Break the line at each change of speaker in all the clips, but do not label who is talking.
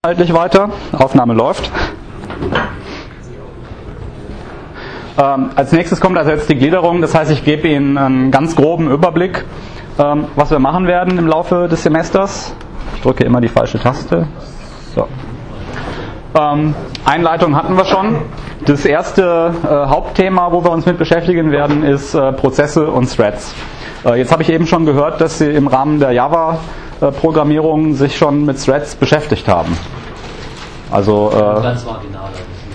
inhaltlich weiter. Aufnahme läuft. Als nächstes kommt also jetzt die Gliederung. Das heißt, ich gebe Ihnen einen ganz groben Überblick, was wir machen werden im Laufe des Semesters. Ich drücke immer die falsche Taste. So. Einleitung hatten wir schon. Das erste Hauptthema, wo wir uns mit beschäftigen werden, ist Prozesse und Threads. Jetzt habe ich eben schon gehört, dass Sie im Rahmen der Java-Programmierung sich schon mit Threads beschäftigt haben. Also
ganz marginal.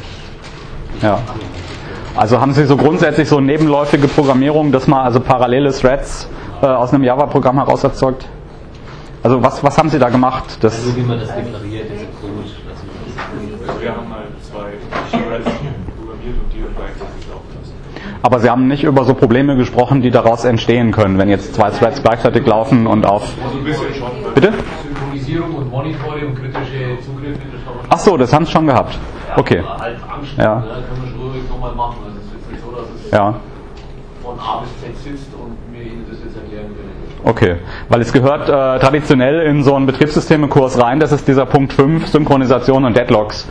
Ja. Also haben Sie so grundsätzlich so nebenläufige Programmierung, dass man also parallele Threads aus einem Java-Programm heraus erzeugt? Also was haben Sie da gemacht?
Also wie man das deklariert, diese Code.
Also wir haben halt zwei Threads programmiert und die dann gleichzeitig laufen lassen.
Aber Sie haben nicht über so Probleme gesprochen, die daraus entstehen können, wenn jetzt zwei Threads gleichzeitig laufen und auf...
Also ein bisschen schon.
Bitte?
Synchronisierung und Monitoring und kritische Zugriffe, das haben wir schon.
Ach so, das haben Sie schon gehabt. Okay.
Ja, halt Angst,
Ja.
ne? Können wir schon ruhig nochmal machen. Also es ist jetzt nicht so, dass es
Ja.
von A bis Z sitzt und mir Ihnen das jetzt erklären will.
Okay, weil es gehört traditionell in so einen Betriebssystemekurs rein, das ist dieser Punkt 5, Synchronisation und Deadlocks.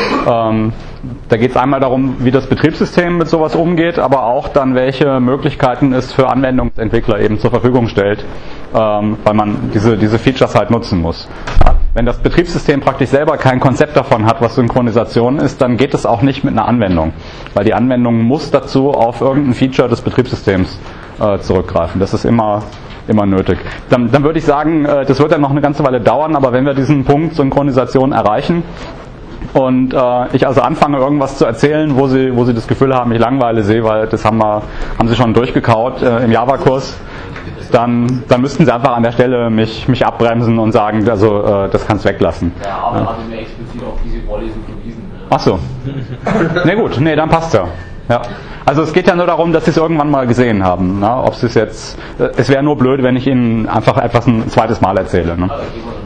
Da geht es einmal darum, wie das Betriebssystem mit sowas umgeht, aber auch dann, welche Möglichkeiten es für Anwendungsentwickler eben zur Verfügung stellt, weil man diese Features halt nutzen muss. Wenn das Betriebssystem praktisch selber kein Konzept davon hat, was Synchronisation ist, dann geht es auch nicht mit einer Anwendung, weil die Anwendung muss dazu auf irgendein Feature des Betriebssystems zurückgreifen. Das ist immer nötig. Dann würde ich sagen, das wird dann noch eine ganze Weile dauern, aber wenn wir diesen Punkt Synchronisation erreichen und ich also anfange, irgendwas zu erzählen, wo Sie das Gefühl haben, ich langweile Sie, weil das haben Sie schon durchgekaut im Java-Kurs, dann müssten Sie einfach an der Stelle mich abbremsen und sagen, also das kannst du weglassen.
Ja, aber ja. Hatte mir explizit auf diese Vorlesung verwiesen.
Ach so. Na gut, nee, dann passt ja. Ja. Also es geht ja nur darum, dass Sie es irgendwann mal gesehen haben. Ne? Ob Sie es jetzt, es wäre nur blöd, wenn ich Ihnen einfach etwas ein zweites Mal erzähle. Ne?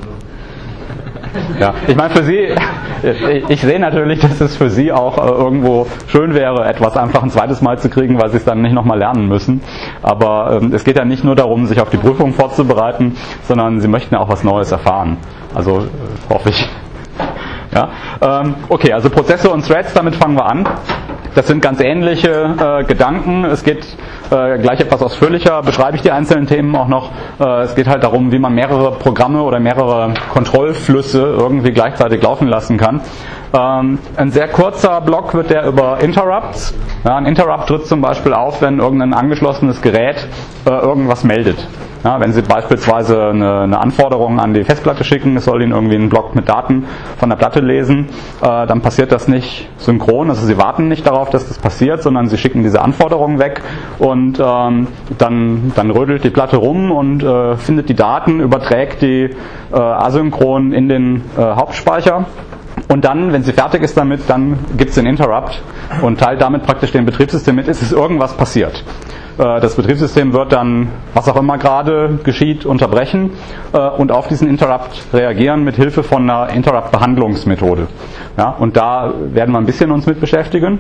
Ja, ich meine für Sie, ich sehe natürlich, dass es für Sie auch irgendwo schön wäre, etwas einfach ein zweites Mal zu kriegen, weil Sie es dann nicht nochmal lernen müssen. Aber es geht ja nicht nur darum, sich auf die Prüfung vorzubereiten, sondern Sie möchten ja auch was Neues erfahren. Also hoffe ich. Ja, okay, also Prozesse und Threads, damit fangen wir an. Das sind ganz ähnliche Gedanken. Es geht gleich etwas ausführlicher, beschreibe ich die einzelnen Themen auch noch. Es geht halt darum, wie man mehrere Programme oder mehrere Kontrollflüsse irgendwie gleichzeitig laufen lassen kann. Ein sehr kurzer Block wird der über Interrupts. Ja, ein Interrupt tritt zum Beispiel auf, wenn irgendein angeschlossenes Gerät irgendwas meldet. Ja, wenn Sie beispielsweise eine Anforderung an die Festplatte schicken, es soll Ihnen irgendwie einen Block mit Daten von der Platte lesen, dann passiert das nicht synchron. Also Sie warten nicht darauf, dass das passiert, sondern Sie schicken diese Anforderung weg und dann rödelt die Platte rum und findet die Daten, überträgt die asynchron in den Hauptspeicher. Und dann, wenn sie fertig ist damit, dann gibt es den Interrupt und teilt damit praktisch dem Betriebssystem mit, es ist irgendwas passiert. Das Betriebssystem wird dann, was auch immer gerade geschieht, unterbrechen und auf diesen Interrupt reagieren mit Hilfe von einer Interrupt-Behandlungsmethode. Ja, und da werden wir ein bisschen uns mit beschäftigen.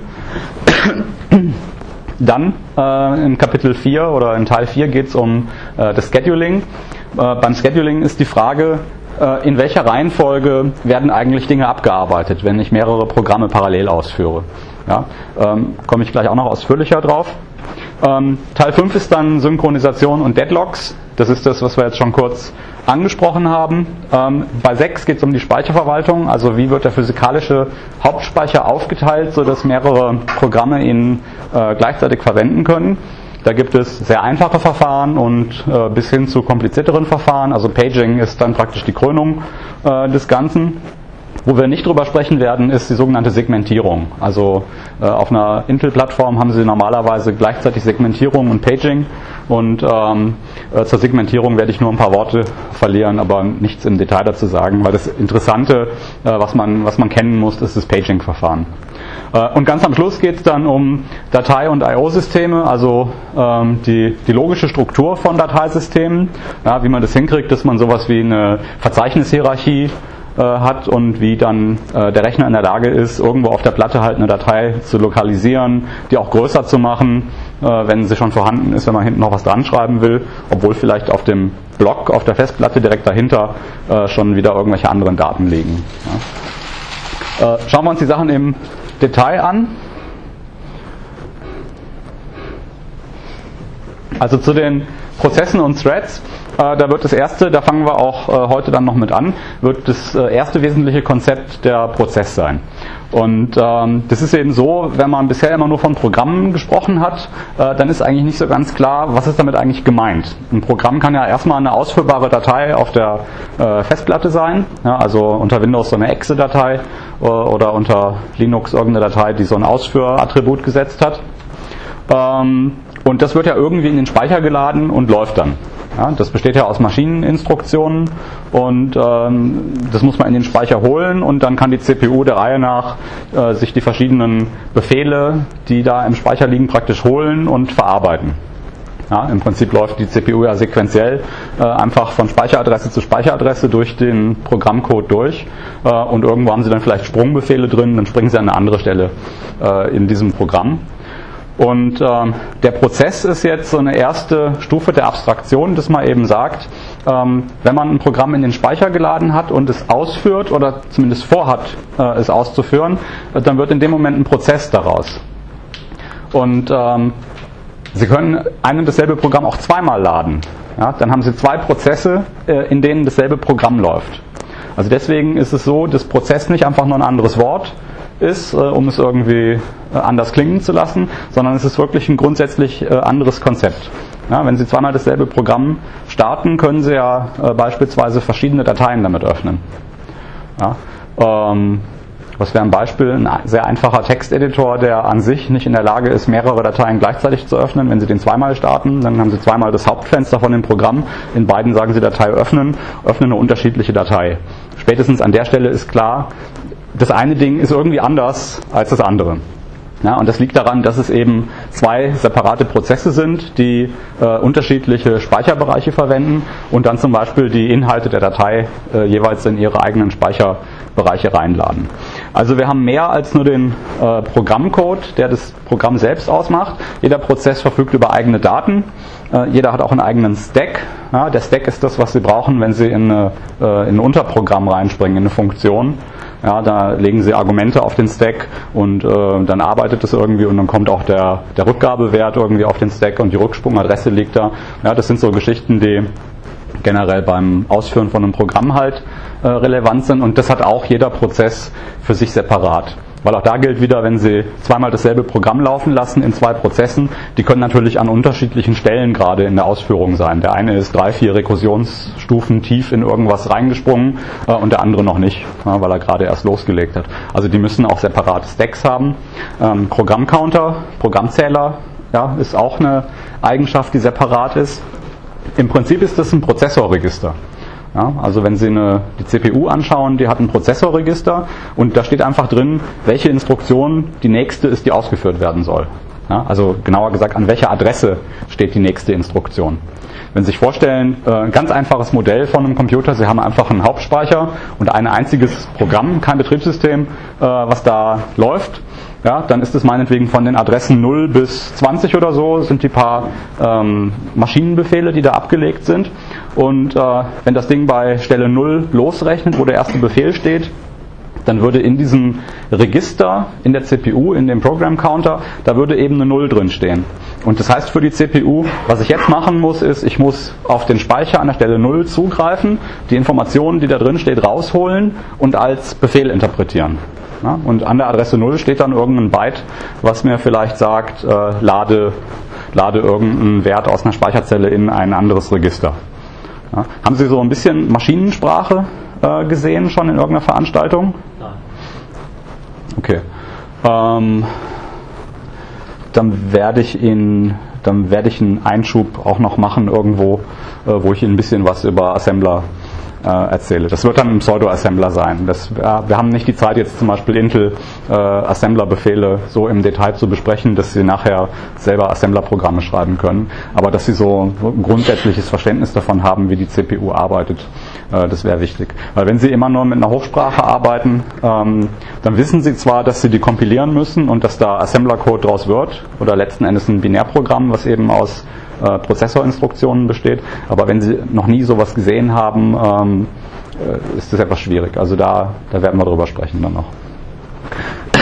Dann in Kapitel 4 oder in Teil 4 geht es um das Scheduling. Beim Scheduling ist die Frage, in welcher Reihenfolge werden eigentlich Dinge abgearbeitet, wenn ich mehrere Programme parallel ausführe. Ja, komme ich gleich auch noch ausführlicher drauf. Teil 5 ist dann Synchronisation und Deadlocks. Das ist das, was wir jetzt schon kurz angesprochen haben. Bei 6 geht es um die Speicherverwaltung, also wie wird der physikalische Hauptspeicher aufgeteilt, sodass mehrere Programme ihn gleichzeitig verwenden können. Da gibt es sehr einfache Verfahren und bis hin zu komplizierteren Verfahren. Also Paging ist dann praktisch die Krönung des Ganzen. Wo wir nicht drüber sprechen werden, ist die sogenannte Segmentierung. Also auf einer Intel-Plattform haben Sie normalerweise gleichzeitig Segmentierung und Paging. Und zur Segmentierung werde ich nur ein paar Worte verlieren, aber nichts im Detail dazu sagen, weil das Interessante, was man kennen muss, ist das Paging-Verfahren. Und ganz am Schluss geht es dann um Datei- und I/O-Systeme, also die logische Struktur von Dateisystemen, ja, wie man das hinkriegt, dass man sowas wie eine Verzeichnishierarchie hat und wie dann der Rechner in der Lage ist, irgendwo auf der Platte halt eine Datei zu lokalisieren, die auch größer zu machen, wenn sie schon vorhanden ist, wenn man hinten noch was dran schreiben will, obwohl vielleicht auf dem Block auf der Festplatte direkt dahinter schon wieder irgendwelche anderen Daten liegen. Ja. Schauen wir uns die Sachen im Detail an. Also zu den Prozessen und Threads, da wird das erste, da fangen wir auch heute dann noch mit an, wird das erste wesentliche Konzept der Prozess sein. Und das ist eben so, wenn man bisher immer nur von Programmen gesprochen hat, dann ist eigentlich nicht so ganz klar, was ist damit eigentlich gemeint. Ein Programm kann ja erstmal eine ausführbare Datei auf der Festplatte sein, ja, also unter Windows so eine Exe-Datei oder unter Linux irgendeine Datei, die so ein Ausführattribut gesetzt hat. Und das wird ja irgendwie in den Speicher geladen und läuft dann. Ja, das besteht ja aus Maschineninstruktionen und das muss man in den Speicher holen und dann kann die CPU der Reihe nach sich die verschiedenen Befehle, die da im Speicher liegen, praktisch holen und verarbeiten. Ja, im Prinzip läuft die CPU ja sequenziell einfach von Speicheradresse zu Speicheradresse durch den Programmcode durch und irgendwo haben sie dann vielleicht Sprungbefehle drin, dann springen sie an eine andere Stelle in diesem Programm. Und der Prozess ist jetzt so eine erste Stufe der Abstraktion, dass man eben sagt, wenn man ein Programm in den Speicher geladen hat und es ausführt oder zumindest vorhat, es auszuführen, dann wird in dem Moment ein Prozess daraus. Und Sie können ein und dasselbe Programm auch zweimal laden. Ja, dann haben Sie zwei Prozesse, in denen dasselbe Programm läuft. Also deswegen ist es so, dass Prozess nicht einfach nur ein anderes Wort ist, um es irgendwie anders klingen zu lassen, sondern es ist wirklich ein grundsätzlich anderes Konzept. Ja, wenn Sie zweimal dasselbe Programm starten, können Sie ja beispielsweise verschiedene Dateien damit öffnen. Ja, was wäre ein Beispiel? Ein sehr einfacher Texteditor, der an sich nicht in der Lage ist, mehrere Dateien gleichzeitig zu öffnen. Wenn Sie den zweimal starten, dann haben Sie zweimal das Hauptfenster von dem Programm. In beiden sagen Sie Datei öffnen, öffnen eine unterschiedliche Datei. Spätestens an der Stelle ist klar, das eine Ding ist irgendwie anders als das andere. Ja, und das liegt daran, dass es eben zwei separate Prozesse sind, die unterschiedliche Speicherbereiche verwenden und dann zum Beispiel die Inhalte der Datei jeweils in ihre eigenen Speicherbereiche reinladen. Also wir haben mehr als nur den Programmcode, der das Programm selbst ausmacht. Jeder Prozess verfügt über eigene Daten. Jeder hat auch einen eigenen Stack. Ja, der Stack ist das, was Sie brauchen, wenn Sie in ein Unterprogramm reinspringen, in eine Funktion. Ja, da legen Sie Argumente auf den Stack und dann arbeitet es irgendwie und dann kommt auch der Rückgabewert irgendwie auf den Stack und die Rücksprungadresse liegt da. Ja, das sind so Geschichten, die generell beim Ausführen von einem Programm halt relevant sind und das hat auch jeder Prozess für sich separat. Weil auch da gilt wieder, wenn Sie zweimal dasselbe Programm laufen lassen in zwei Prozessen, die können natürlich an unterschiedlichen Stellen gerade in der Ausführung sein. Der eine ist 3-4 Rekursionsstufen tief in irgendwas reingesprungen und der andere noch nicht, weil er gerade erst losgelegt hat. Also die müssen auch separate Stacks haben. Programmcounter, Programmzähler, ja, ist auch eine Eigenschaft, die separat ist. Im Prinzip ist das ein Prozessorregister. Ja, also wenn Sie die CPU anschauen, die hat ein Prozessorregister und da steht einfach drin, welche Instruktion die nächste ist, die ausgeführt werden soll. Ja, also genauer gesagt, an welcher Adresse steht die nächste Instruktion. Wenn Sie sich vorstellen, ein ganz einfaches Modell von einem Computer, Sie haben einfach einen Hauptspeicher und ein einziges Programm, kein Betriebssystem, was da läuft. Ja, dann ist es meinetwegen von den Adressen 0 bis 20 oder so, sind die paar Maschinenbefehle, die da abgelegt sind. Und wenn das Ding bei Stelle 0 losrechnet, wo der erste Befehl steht, dann würde in diesem Register, in der CPU, in dem Program Counter, da würde eben eine 0 drin stehen. Und das heißt für die CPU, was ich jetzt machen muss, ist, ich muss auf den Speicher an der Stelle 0 zugreifen, die Informationen, die da drin steht, rausholen und als Befehl interpretieren. Ja, und an der Adresse 0 steht dann irgendein Byte, was mir vielleicht sagt, lade irgendeinen Wert aus einer Speicherzelle in ein anderes Register. Ja, haben Sie so ein bisschen Maschinensprache gesehen schon in irgendeiner Veranstaltung?
Nein.
Okay. Dann werde ich einen Einschub auch noch machen irgendwo, wo ich Ihnen ein bisschen was über Assembler erzähle. Das wird dann ein Pseudo-Assembler sein. Wir haben nicht die Zeit, jetzt zum Beispiel Intel Assembler-Befehle so im Detail zu besprechen, dass Sie nachher selber Assembler-Programme schreiben können, aber dass Sie so ein grundsätzliches Verständnis davon haben, wie die CPU arbeitet, das wäre wichtig. Weil wenn Sie immer nur mit einer Hochsprache arbeiten, dann wissen Sie zwar, dass Sie die kompilieren müssen und dass da Assembler-Code draus wird oder letzten Endes ein Binärprogramm, was eben aus Prozessorinstruktionen besteht, aber wenn Sie noch nie sowas gesehen haben, ist das etwas schwierig. Also da werden wir drüber sprechen dann noch.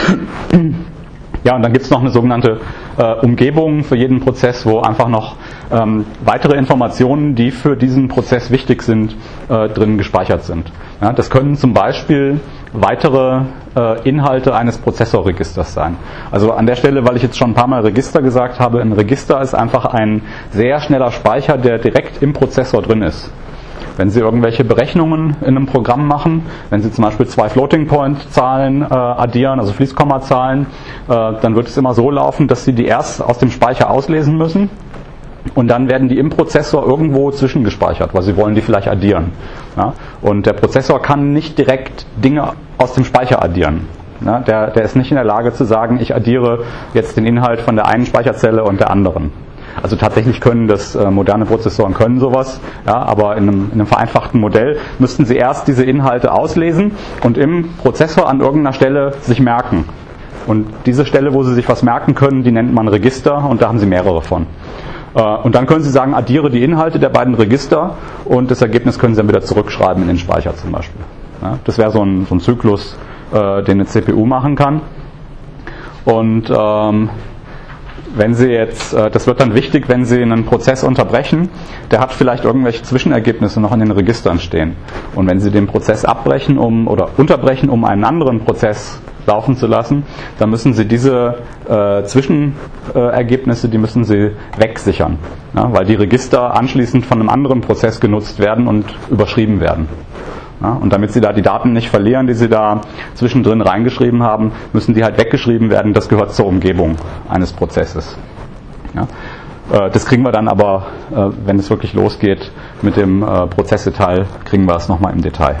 Ja, und dann gibt es noch eine sogenannte Umgebung für jeden Prozess, wo einfach noch weitere Informationen, die für diesen Prozess wichtig sind, drin gespeichert sind. Ja, das können zum Beispiel weitere Inhalte eines Prozessorregisters sein. Also an der Stelle, weil ich jetzt schon ein paar Mal Register gesagt habe, ein Register ist einfach ein sehr schneller Speicher, der direkt im Prozessor drin ist. Wenn Sie irgendwelche Berechnungen in einem Programm machen, wenn Sie zum Beispiel 2 Floating-Point-Zahlen addieren, also Fließkommazahlen, dann wird es immer so laufen, dass Sie die erst aus dem Speicher auslesen müssen und dann werden die im Prozessor irgendwo zwischengespeichert, weil Sie wollen die vielleicht addieren. Ja? Und der Prozessor kann nicht direkt Dinge aus dem Speicher addieren. Ja? Der ist nicht in der Lage zu sagen, ich addiere jetzt den Inhalt von der einen Speicherzelle und der anderen. Also tatsächlich können das moderne Prozessoren können sowas, ja, aber in einem vereinfachten Modell müssten Sie erst diese Inhalte auslesen und im Prozessor an irgendeiner Stelle sich merken. Und diese Stelle, wo Sie sich was merken können, die nennt man Register und da haben Sie mehrere von. Und dann können Sie sagen, addiere die Inhalte der beiden Register und das Ergebnis können Sie dann wieder zurückschreiben in den Speicher zum Beispiel. Ja, das wäre so ein Zyklus, den eine CPU machen kann. Und wenn Sie jetzt, das wird dann wichtig, wenn Sie einen Prozess unterbrechen, der hat vielleicht irgendwelche Zwischenergebnisse noch in den Registern stehen. Und wenn Sie den Prozess abbrechen oder unterbrechen, um einen anderen Prozess laufen zu lassen, dann müssen Sie diese Zwischenergebnisse, die müssen Sie wegsichern, ja, weil die Register anschließend von einem anderen Prozess genutzt werden und überschrieben werden. Ja, und damit Sie da die Daten nicht verlieren, die Sie da zwischendrin reingeschrieben haben, müssen die halt weggeschrieben werden. Das gehört zur Umgebung eines Prozesses. Ja, das kriegen wir dann aber, wenn es wirklich losgeht mit dem Prozessdetail, kriegen wir es nochmal im Detail.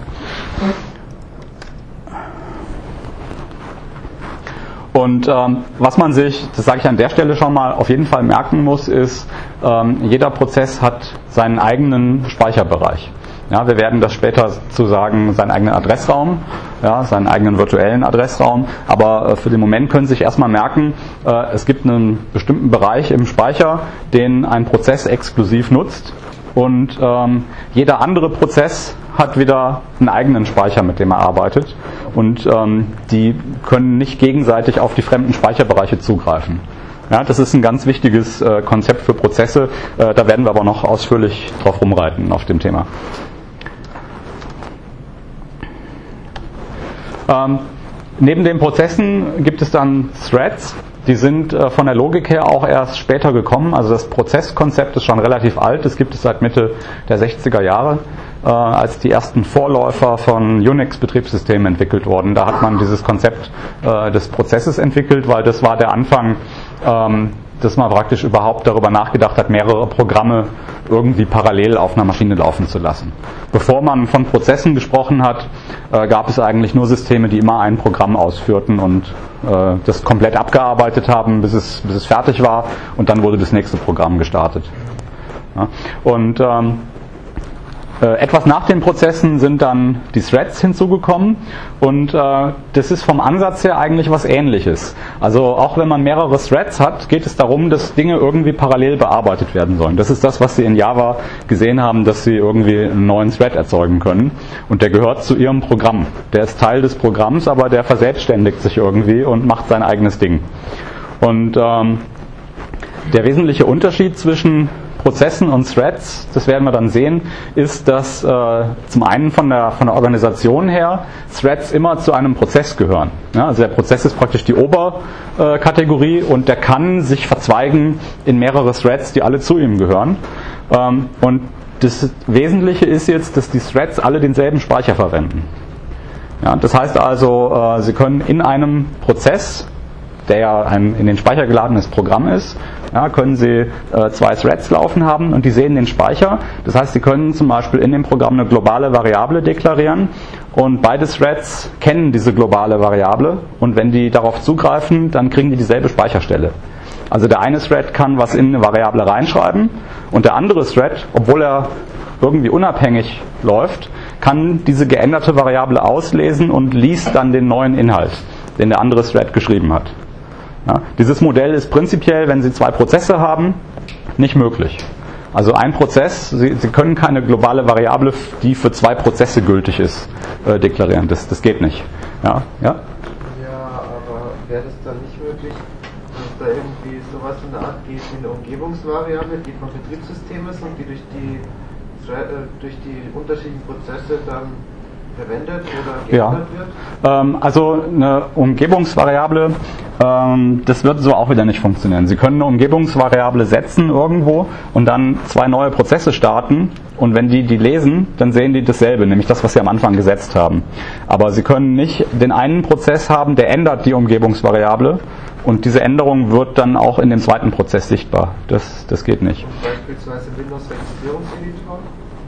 Und was man sich, das sage ich an der Stelle schon mal, auf jeden Fall merken muss, ist, jeder Prozess hat seinen eigenen Speicherbereich. Ja, wir werden das später zu sagen, seinen eigenen Adressraum, ja, seinen eigenen virtuellen Adressraum, aber für den Moment können Sie sich erstmal merken, es gibt einen bestimmten Bereich im Speicher, den ein Prozess exklusiv nutzt und jeder andere Prozess hat wieder einen eigenen Speicher, mit dem er arbeitet und die können nicht gegenseitig auf die fremden Speicherbereiche zugreifen. Ja, das ist ein ganz wichtiges Konzept für Prozesse, da werden wir aber noch ausführlich drauf rumreiten auf dem Thema. Neben den Prozessen gibt es dann Threads. Die sind von der Logik her auch erst später gekommen. Also das Prozesskonzept ist schon relativ alt. Das gibt es seit Mitte der 60er Jahre, als die ersten Vorläufer von Unix-Betriebssystemen entwickelt wurden. Da hat man dieses Konzept des Prozesses entwickelt, weil das war der Anfang, dass man praktisch überhaupt darüber nachgedacht hat, mehrere Programme irgendwie parallel auf einer Maschine laufen zu lassen. Bevor man von Prozessen gesprochen hat, gab es eigentlich nur Systeme, die immer ein Programm ausführten und das komplett abgearbeitet haben, bis es fertig war und dann wurde das nächste Programm gestartet. Ja, und etwas nach den Prozessen sind dann die Threads hinzugekommen und das ist vom Ansatz her eigentlich was Ähnliches. Also auch wenn man mehrere Threads hat, geht es darum, dass Dinge irgendwie parallel bearbeitet werden sollen. Das ist das, was Sie in Java gesehen haben, dass Sie irgendwie einen neuen Thread erzeugen können und der gehört zu Ihrem Programm. Der ist Teil des Programms, aber der verselbstständigt sich irgendwie und macht sein eigenes Ding. Und der wesentliche Unterschied zwischen Prozessen und Threads, das werden wir dann sehen, ist, dass zum einen von der Organisation her Threads immer zu einem Prozess gehören. Ja, also der Prozess ist praktisch die Oberkategorie und der kann sich verzweigen in mehrere Threads, die alle zu ihm gehören. Und das Wesentliche ist jetzt, dass die Threads alle denselben Speicher verwenden. Ja, das heißt also, Sie können in einem Prozess, der ja ein in den Speicher geladenes Programm ist, ja, können Sie 2 Threads laufen haben und die sehen den Speicher. Das heißt, Sie können zum Beispiel in dem Programm eine globale Variable deklarieren und beide Threads kennen diese globale Variable und wenn die darauf zugreifen, dann kriegen die dieselbe Speicherstelle. Also der eine Thread kann was in eine Variable reinschreiben und der andere Thread, obwohl er irgendwie unabhängig läuft, kann diese geänderte Variable auslesen und liest dann den neuen Inhalt, den der andere Thread geschrieben hat. Ja, dieses Modell ist prinzipiell, wenn Sie 2 Prozesse haben, nicht möglich. Also ein Prozess, Sie können keine globale Variable, die für 2 Prozesse gültig ist, deklarieren. Das geht nicht. Ja?
Ja, wäre es dann nicht möglich, dass es da irgendwie sowas in der Art geht wie eine Umgebungsvariable, die vom Betriebssystem ist und die durch die unterschiedlichen Prozesse dann verwendet oder geändert wird?
Also eine Umgebungsvariable, das wird so auch wieder nicht funktionieren. Sie können eine Umgebungsvariable setzen irgendwo und dann zwei neue Prozesse starten und wenn die lesen, dann sehen die dasselbe, nämlich das, was sie am Anfang gesetzt haben. Aber sie können nicht den einen Prozess haben, der ändert die Umgebungsvariable und diese Änderung wird dann auch in dem zweiten Prozess sichtbar. Das geht nicht.
Und beispielsweise Windows-Registrierungseditor?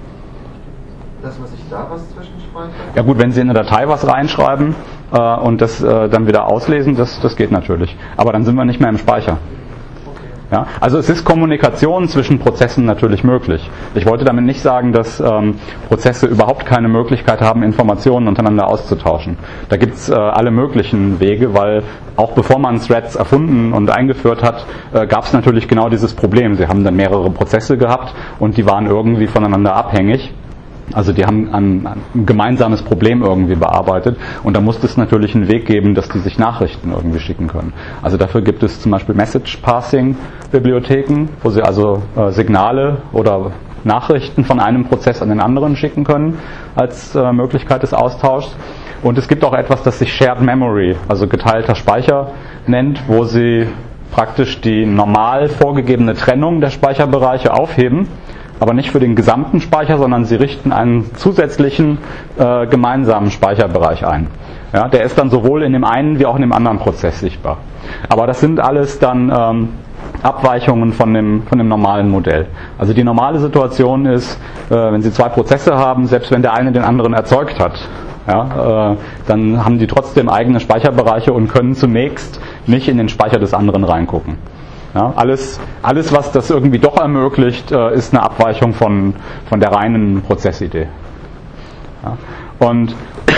Dass man sich da was zwischenspeichert?
Ja gut, wenn Sie in eine Datei was reinschreiben und das dann wieder auslesen, das geht natürlich. Aber dann sind wir nicht mehr im Speicher. Ja, also es ist Kommunikation zwischen Prozessen natürlich möglich. Ich wollte damit nicht sagen, dass Prozesse überhaupt keine Möglichkeit haben, Informationen untereinander auszutauschen. Da gibt es alle möglichen Wege, weil auch bevor man Threads erfunden und eingeführt hat, gab es natürlich genau dieses Problem. Sie haben dann mehrere Prozesse gehabt und die waren irgendwie voneinander abhängig. Also die haben ein gemeinsames Problem irgendwie bearbeitet und da musste es natürlich einen Weg geben, dass die sich Nachrichten irgendwie schicken können. Also dafür gibt es zum Beispiel Message-Passing-Bibliotheken, wo sie also Signale oder Nachrichten von einem Prozess an den anderen schicken können als Möglichkeit des Austauschs. Und es gibt auch etwas, das sich Shared Memory, also geteilter Speicher nennt, wo sie praktisch die normal vorgegebene Trennung der Speicherbereiche aufheben, aber nicht für den gesamten Speicher, sondern sie richten einen zusätzlichen gemeinsamen Speicherbereich ein. Ja, der ist dann sowohl in dem einen wie auch in dem anderen Prozess sichtbar. Aber das sind alles dann Abweichungen von dem normalen Modell. Also die normale Situation ist, wenn Sie zwei Prozesse haben, selbst wenn der eine den anderen erzeugt hat, ja, dann haben die trotzdem eigene Speicherbereiche und können zunächst nicht in den Speicher des anderen reingucken. Ja, alles, was das irgendwie doch ermöglicht, ist eine Abweichung von der reinen Prozessidee. Ja, und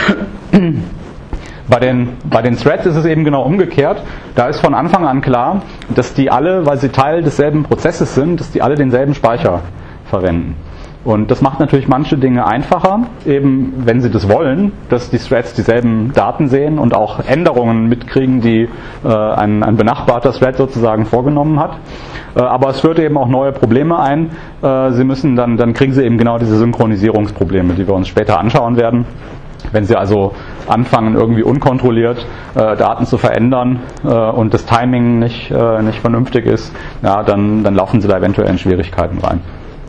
bei den Threads ist es eben genau umgekehrt. Da ist von Anfang an klar, dass die alle, weil sie Teil desselben Prozesses sind, dass die alle denselben Speicher verwenden. Und das macht natürlich manche Dinge einfacher, eben wenn sie das wollen, dass die Threads dieselben Daten sehen und auch Änderungen mitkriegen, die ein benachbarter Thread sozusagen vorgenommen hat. Aber es führt eben auch neue Probleme ein. Sie müssen dann kriegen sie eben genau diese Synchronisierungsprobleme, die wir uns später anschauen werden. Wenn Sie also anfangen, irgendwie unkontrolliert Daten zu verändern und das Timing nicht vernünftig ist, ja, dann laufen Sie da eventuell in Schwierigkeiten rein.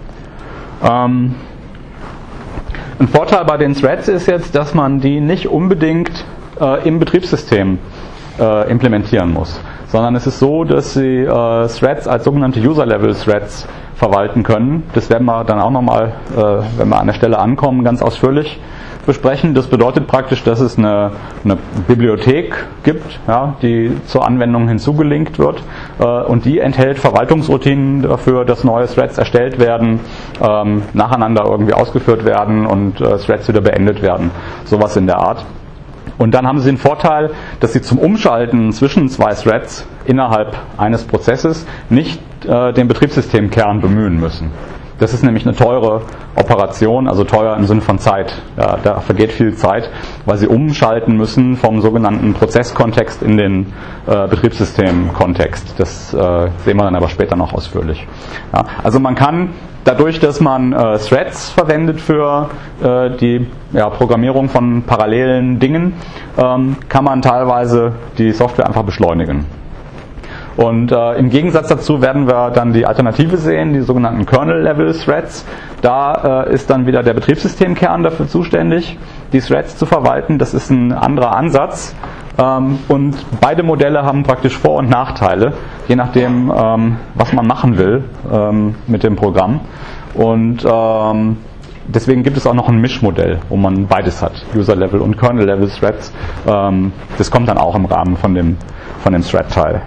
Ein Vorteil bei den Threads ist jetzt, dass man die nicht unbedingt im Betriebssystem implementieren muss, sondern es ist so, dass Sie Threads als sogenannte User-Level-Threads verwalten können. Das werden wir dann auch nochmal, wenn wir an der Stelle ankommen, ganz ausführlich besprechen. Das bedeutet praktisch, dass es eine Bibliothek gibt, ja, die zur Anwendung hinzugelinkt wird und die enthält Verwaltungsroutinen dafür, dass neue Threads erstellt werden, nacheinander irgendwie ausgeführt werden und Threads wieder beendet werden. Sowas in der Art. Und dann haben Sie den Vorteil, dass Sie zum Umschalten zwischen zwei Threads innerhalb eines Prozesses nicht den Betriebssystemkern bemühen müssen. Das ist nämlich eine teure Operation, also teuer im Sinne von Zeit. Ja, da vergeht viel Zeit, weil Sie umschalten müssen vom sogenannten Prozesskontext in den Betriebssystemkontext. Das sehen wir dann aber später noch ausführlich. Ja, also man kann dadurch, dass man Threads verwendet für die Programmierung von parallelen Dingen, kann man teilweise die Software einfach beschleunigen. Und im Gegensatz dazu werden wir dann die Alternative sehen, die sogenannten Kernel-Level-Threads. Da ist dann wieder der Betriebssystemkern dafür zuständig, die Threads zu verwalten. Das ist ein anderer Ansatz. Und beide Modelle haben praktisch Vor- und Nachteile, je nachdem, was man machen will mit dem Programm. Und deswegen gibt es auch noch ein Mischmodell, wo man beides hat, User-Level und Kernel-Level-Threads. Das kommt dann auch im Rahmen von dem Thread-Teil.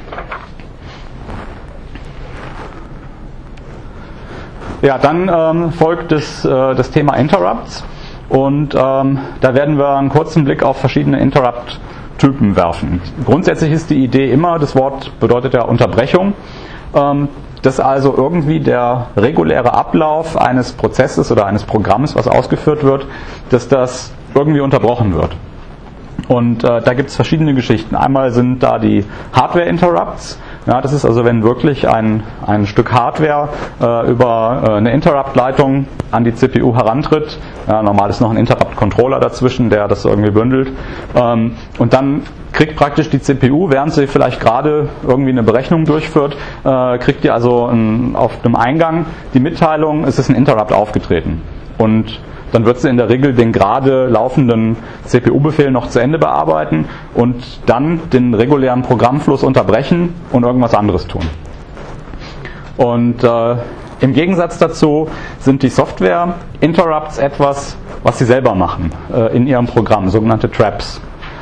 Ja, dann folgt das Thema Interrupts und da werden wir einen kurzen Blick auf verschiedene Interrupt-Typen werfen. Grundsätzlich ist die Idee immer, das Wort bedeutet ja Unterbrechung, dass also irgendwie der reguläre Ablauf eines Prozesses oder eines Programms, was ausgeführt wird, dass das irgendwie unterbrochen wird. Und da gibt es verschiedene Geschichten. Einmal sind da die Hardware-Interrupts. Ja, das ist also, wenn wirklich ein Stück Hardware über eine Interrupt-Leitung an die CPU herantritt. Ja, normal ist noch ein Interrupt-Controller dazwischen, der das irgendwie bündelt. Und dann kriegt praktisch die CPU, während sie vielleicht gerade irgendwie eine Berechnung durchführt, kriegt die also auf dem Eingang die Mitteilung, es ist ein Interrupt aufgetreten. Und dann wird sie in der Regel den gerade laufenden CPU-Befehl noch zu Ende bearbeiten und dann den regulären Programmfluss unterbrechen und irgendwas anderes tun. Und im Gegensatz dazu sind die Software-Interrupts etwas, was sie selber machen in ihrem Programm, sogenannte Traps.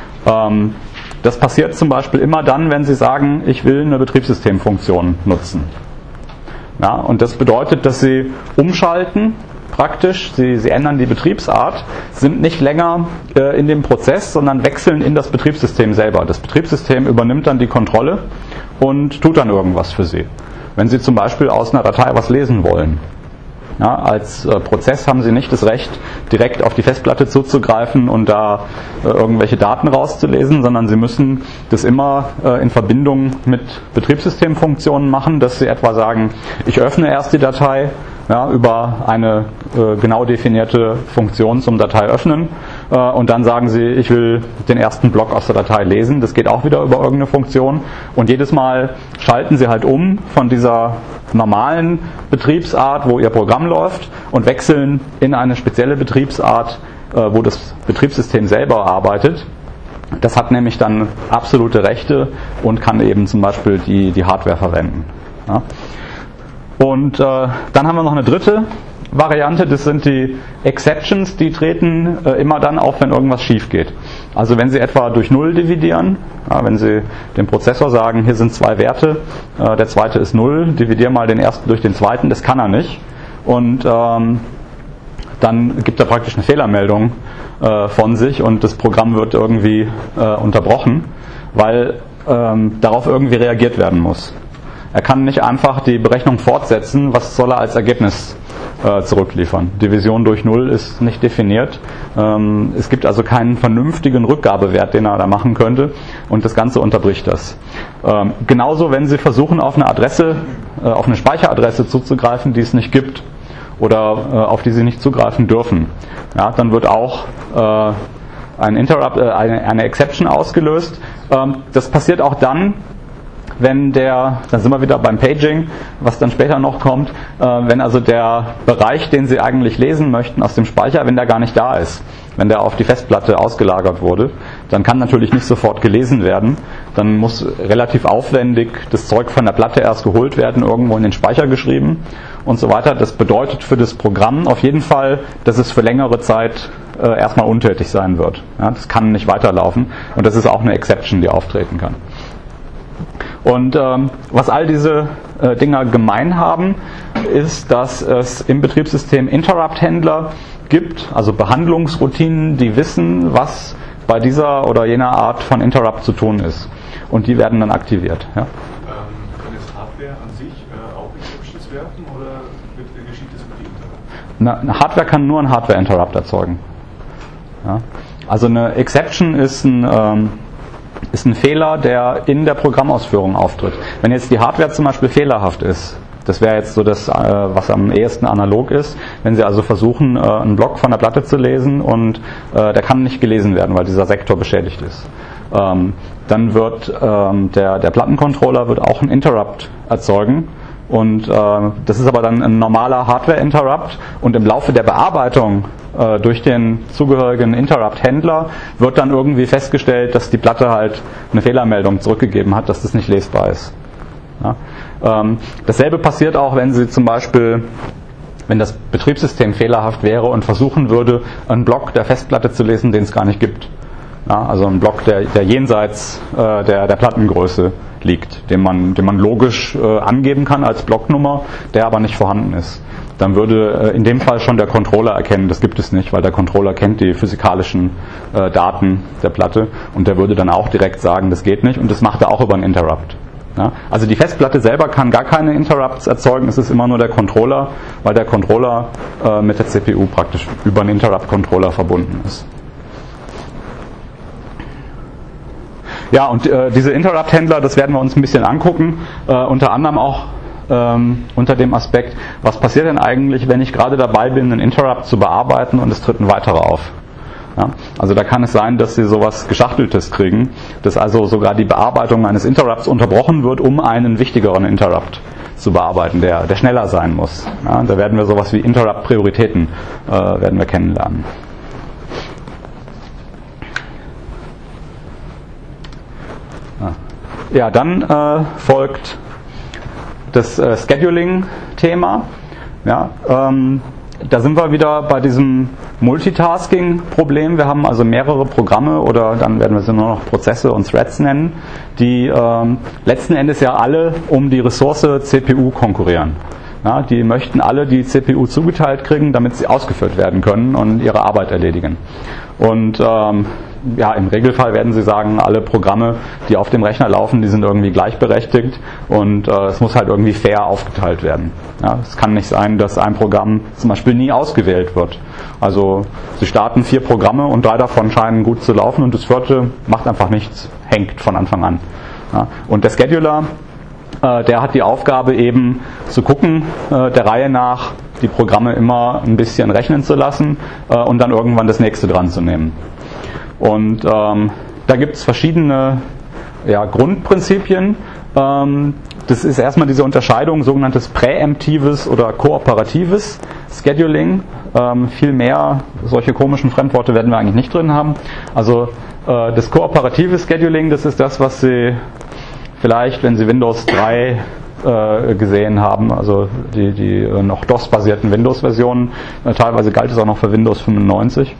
Das passiert zum Beispiel immer dann, wenn Sie sagen, ich will eine Betriebssystemfunktion nutzen. Ja, und das bedeutet, dass Sie umschalten, praktisch, Sie ändern die Betriebsart, sind nicht länger in dem Prozess, sondern wechseln in das Betriebssystem selber. Das Betriebssystem übernimmt dann die Kontrolle und tut dann irgendwas für Sie. Wenn Sie zum Beispiel aus einer Datei was lesen wollen. Ja, als Prozess haben Sie nicht das Recht, direkt auf die Festplatte zuzugreifen und da irgendwelche Daten rauszulesen, sondern Sie müssen das immer in Verbindung mit Betriebssystemfunktionen machen, dass Sie etwa sagen, ich öffne erst die Datei, ja, über eine genau definierte Funktion zum Datei öffnen und dann sagen Sie, ich will den ersten Block aus der Datei lesen. Das geht auch wieder über irgendeine Funktion und jedes Mal schalten Sie halt um von dieser normalen Betriebsart, wo Ihr Programm läuft und wechseln in eine spezielle Betriebsart, wo das Betriebssystem selber arbeitet. Das hat nämlich dann absolute Rechte und kann eben zum Beispiel die Hardware verwenden. Ja. Und dann haben wir noch eine dritte Variante, das sind die Exceptions, die treten immer dann auf, wenn irgendwas schief geht. Also wenn Sie etwa durch 0 dividieren, ja, wenn Sie dem Prozessor sagen, hier sind 2 Werte, der zweite ist 0, dividier mal den ersten durch den zweiten, das kann er nicht. Und dann gibt er praktisch eine Fehlermeldung von sich und das Programm wird irgendwie unterbrochen, weil darauf irgendwie reagiert werden muss. Er kann nicht einfach die Berechnung fortsetzen, was soll er als Ergebnis zurückliefern. Division durch 0 ist nicht definiert. Es gibt also keinen vernünftigen Rückgabewert, den er da machen könnte und das Ganze unterbricht das. Genauso, wenn Sie versuchen, auf eine Adresse, auf eine Speicheradresse zuzugreifen, die es nicht gibt oder auf die Sie nicht zugreifen dürfen, ja, dann wird auch ein Interrupt, eine Exception ausgelöst. Das passiert auch dann, wenn dann sind wir wieder beim Paging, was dann später noch kommt, wenn also der Bereich, den Sie eigentlich lesen möchten aus dem Speicher, wenn der gar nicht da ist, wenn der auf die Festplatte ausgelagert wurde, dann kann natürlich nicht sofort gelesen werden, dann muss relativ aufwendig das Zeug von der Platte erst geholt werden, irgendwo in den Speicher geschrieben und so weiter. Das bedeutet für das Programm auf jeden Fall, dass es für längere Zeit erstmal untätig sein wird. Ja, das kann nicht weiterlaufen und das ist auch eine Exception, die auftreten kann. Und was all diese Dinger gemein haben, ist, dass es im Betriebssystem Interrupt-Händler gibt, also Behandlungsroutinen, die wissen, was bei dieser oder jener Art von Interrupt zu tun ist. Und die werden dann aktiviert. Ja.
Kann das Hardware an sich auch Exceptions werfen oder geschieht das mit Interrupt?
Eine Hardware kann nur ein Hardware-Interrupt erzeugen. Ja. Also eine Exception ist ein Fehler, der in der Programmausführung auftritt. Wenn jetzt die Hardware zum Beispiel fehlerhaft ist, das wäre jetzt so das, was am ehesten analog ist, wenn Sie also versuchen, einen Block von der Platte zu lesen und der kann nicht gelesen werden, weil dieser Sektor beschädigt ist. Dann wird der Plattencontroller wird auch einen Interrupt erzeugen und das ist aber dann ein normaler Hardware-Interrupt und im Laufe der Bearbeitung durch den zugehörigen Interrupt-Händler wird dann irgendwie festgestellt, dass die Platte halt eine Fehlermeldung zurückgegeben hat, dass das nicht lesbar ist. Ja? Dasselbe passiert auch, wenn Sie zum Beispiel, wenn das Betriebssystem fehlerhaft wäre und versuchen würde, einen Block der Festplatte zu lesen, den es gar nicht gibt. Ja, also ein Block, der jenseits der Plattengröße liegt, den man logisch angeben kann als Blocknummer, der aber nicht vorhanden ist. Dann würde in dem Fall schon der Controller erkennen, das gibt es nicht, weil der Controller kennt die physikalischen Daten der Platte und der würde dann auch direkt sagen, das geht nicht und das macht er auch über einen Interrupt. Ja, also die Festplatte selber kann gar keine Interrupts erzeugen, es ist immer nur der Controller, weil der Controller mit der CPU praktisch über einen Interrupt-Controller verbunden ist. Ja, und diese Interrupt-Händler, das werden wir uns ein bisschen angucken, unter anderem auch unter dem Aspekt, was passiert denn eigentlich, wenn ich gerade dabei bin, einen Interrupt zu bearbeiten und es tritt ein weiterer auf. Ja, also da kann es sein, dass Sie sowas Geschachteltes kriegen, dass also sogar die Bearbeitung eines Interrupts unterbrochen wird, um einen wichtigeren Interrupt zu bearbeiten, der schneller sein muss. Ja, da werden wir sowas wie Interrupt-Prioritäten werden wir kennenlernen. Ja, dann folgt das Scheduling-Thema. Ja, da sind wir wieder bei diesem Multitasking-Problem. Wir haben also mehrere Programme oder dann werden wir sie nur noch Prozesse und Threads nennen, die letzten Endes ja alle um die Ressource CPU konkurrieren. Ja, die möchten alle die CPU zugeteilt kriegen, damit sie ausgeführt werden können und ihre Arbeit erledigen. Und ja, im Regelfall werden Sie sagen, alle Programme, die auf dem Rechner laufen, die sind irgendwie gleichberechtigt und es muss halt irgendwie fair aufgeteilt werden. Ja, es kann nicht sein, dass ein Programm zum Beispiel nie ausgewählt wird. Also Sie starten 4 Programme und 3 davon scheinen gut zu laufen und das 4. macht einfach nichts, hängt von Anfang an. Ja, und der Scheduler, der hat die Aufgabe eben zu gucken, der Reihe nach die Programme immer ein bisschen rechnen zu lassen und dann irgendwann das nächste dran zu nehmen. Und da gibt es verschiedene Grundprinzipien. Das ist erstmal diese Unterscheidung, sogenanntes präemptives oder kooperatives Scheduling. Viel mehr solche komischen Fremdworte werden wir eigentlich nicht drin haben. Also das kooperative Scheduling, das ist das, was Sie vielleicht, wenn Sie Windows 3 gesehen haben, also die noch DOS-basierten Windows-Versionen, teilweise galt es auch noch für Windows 95.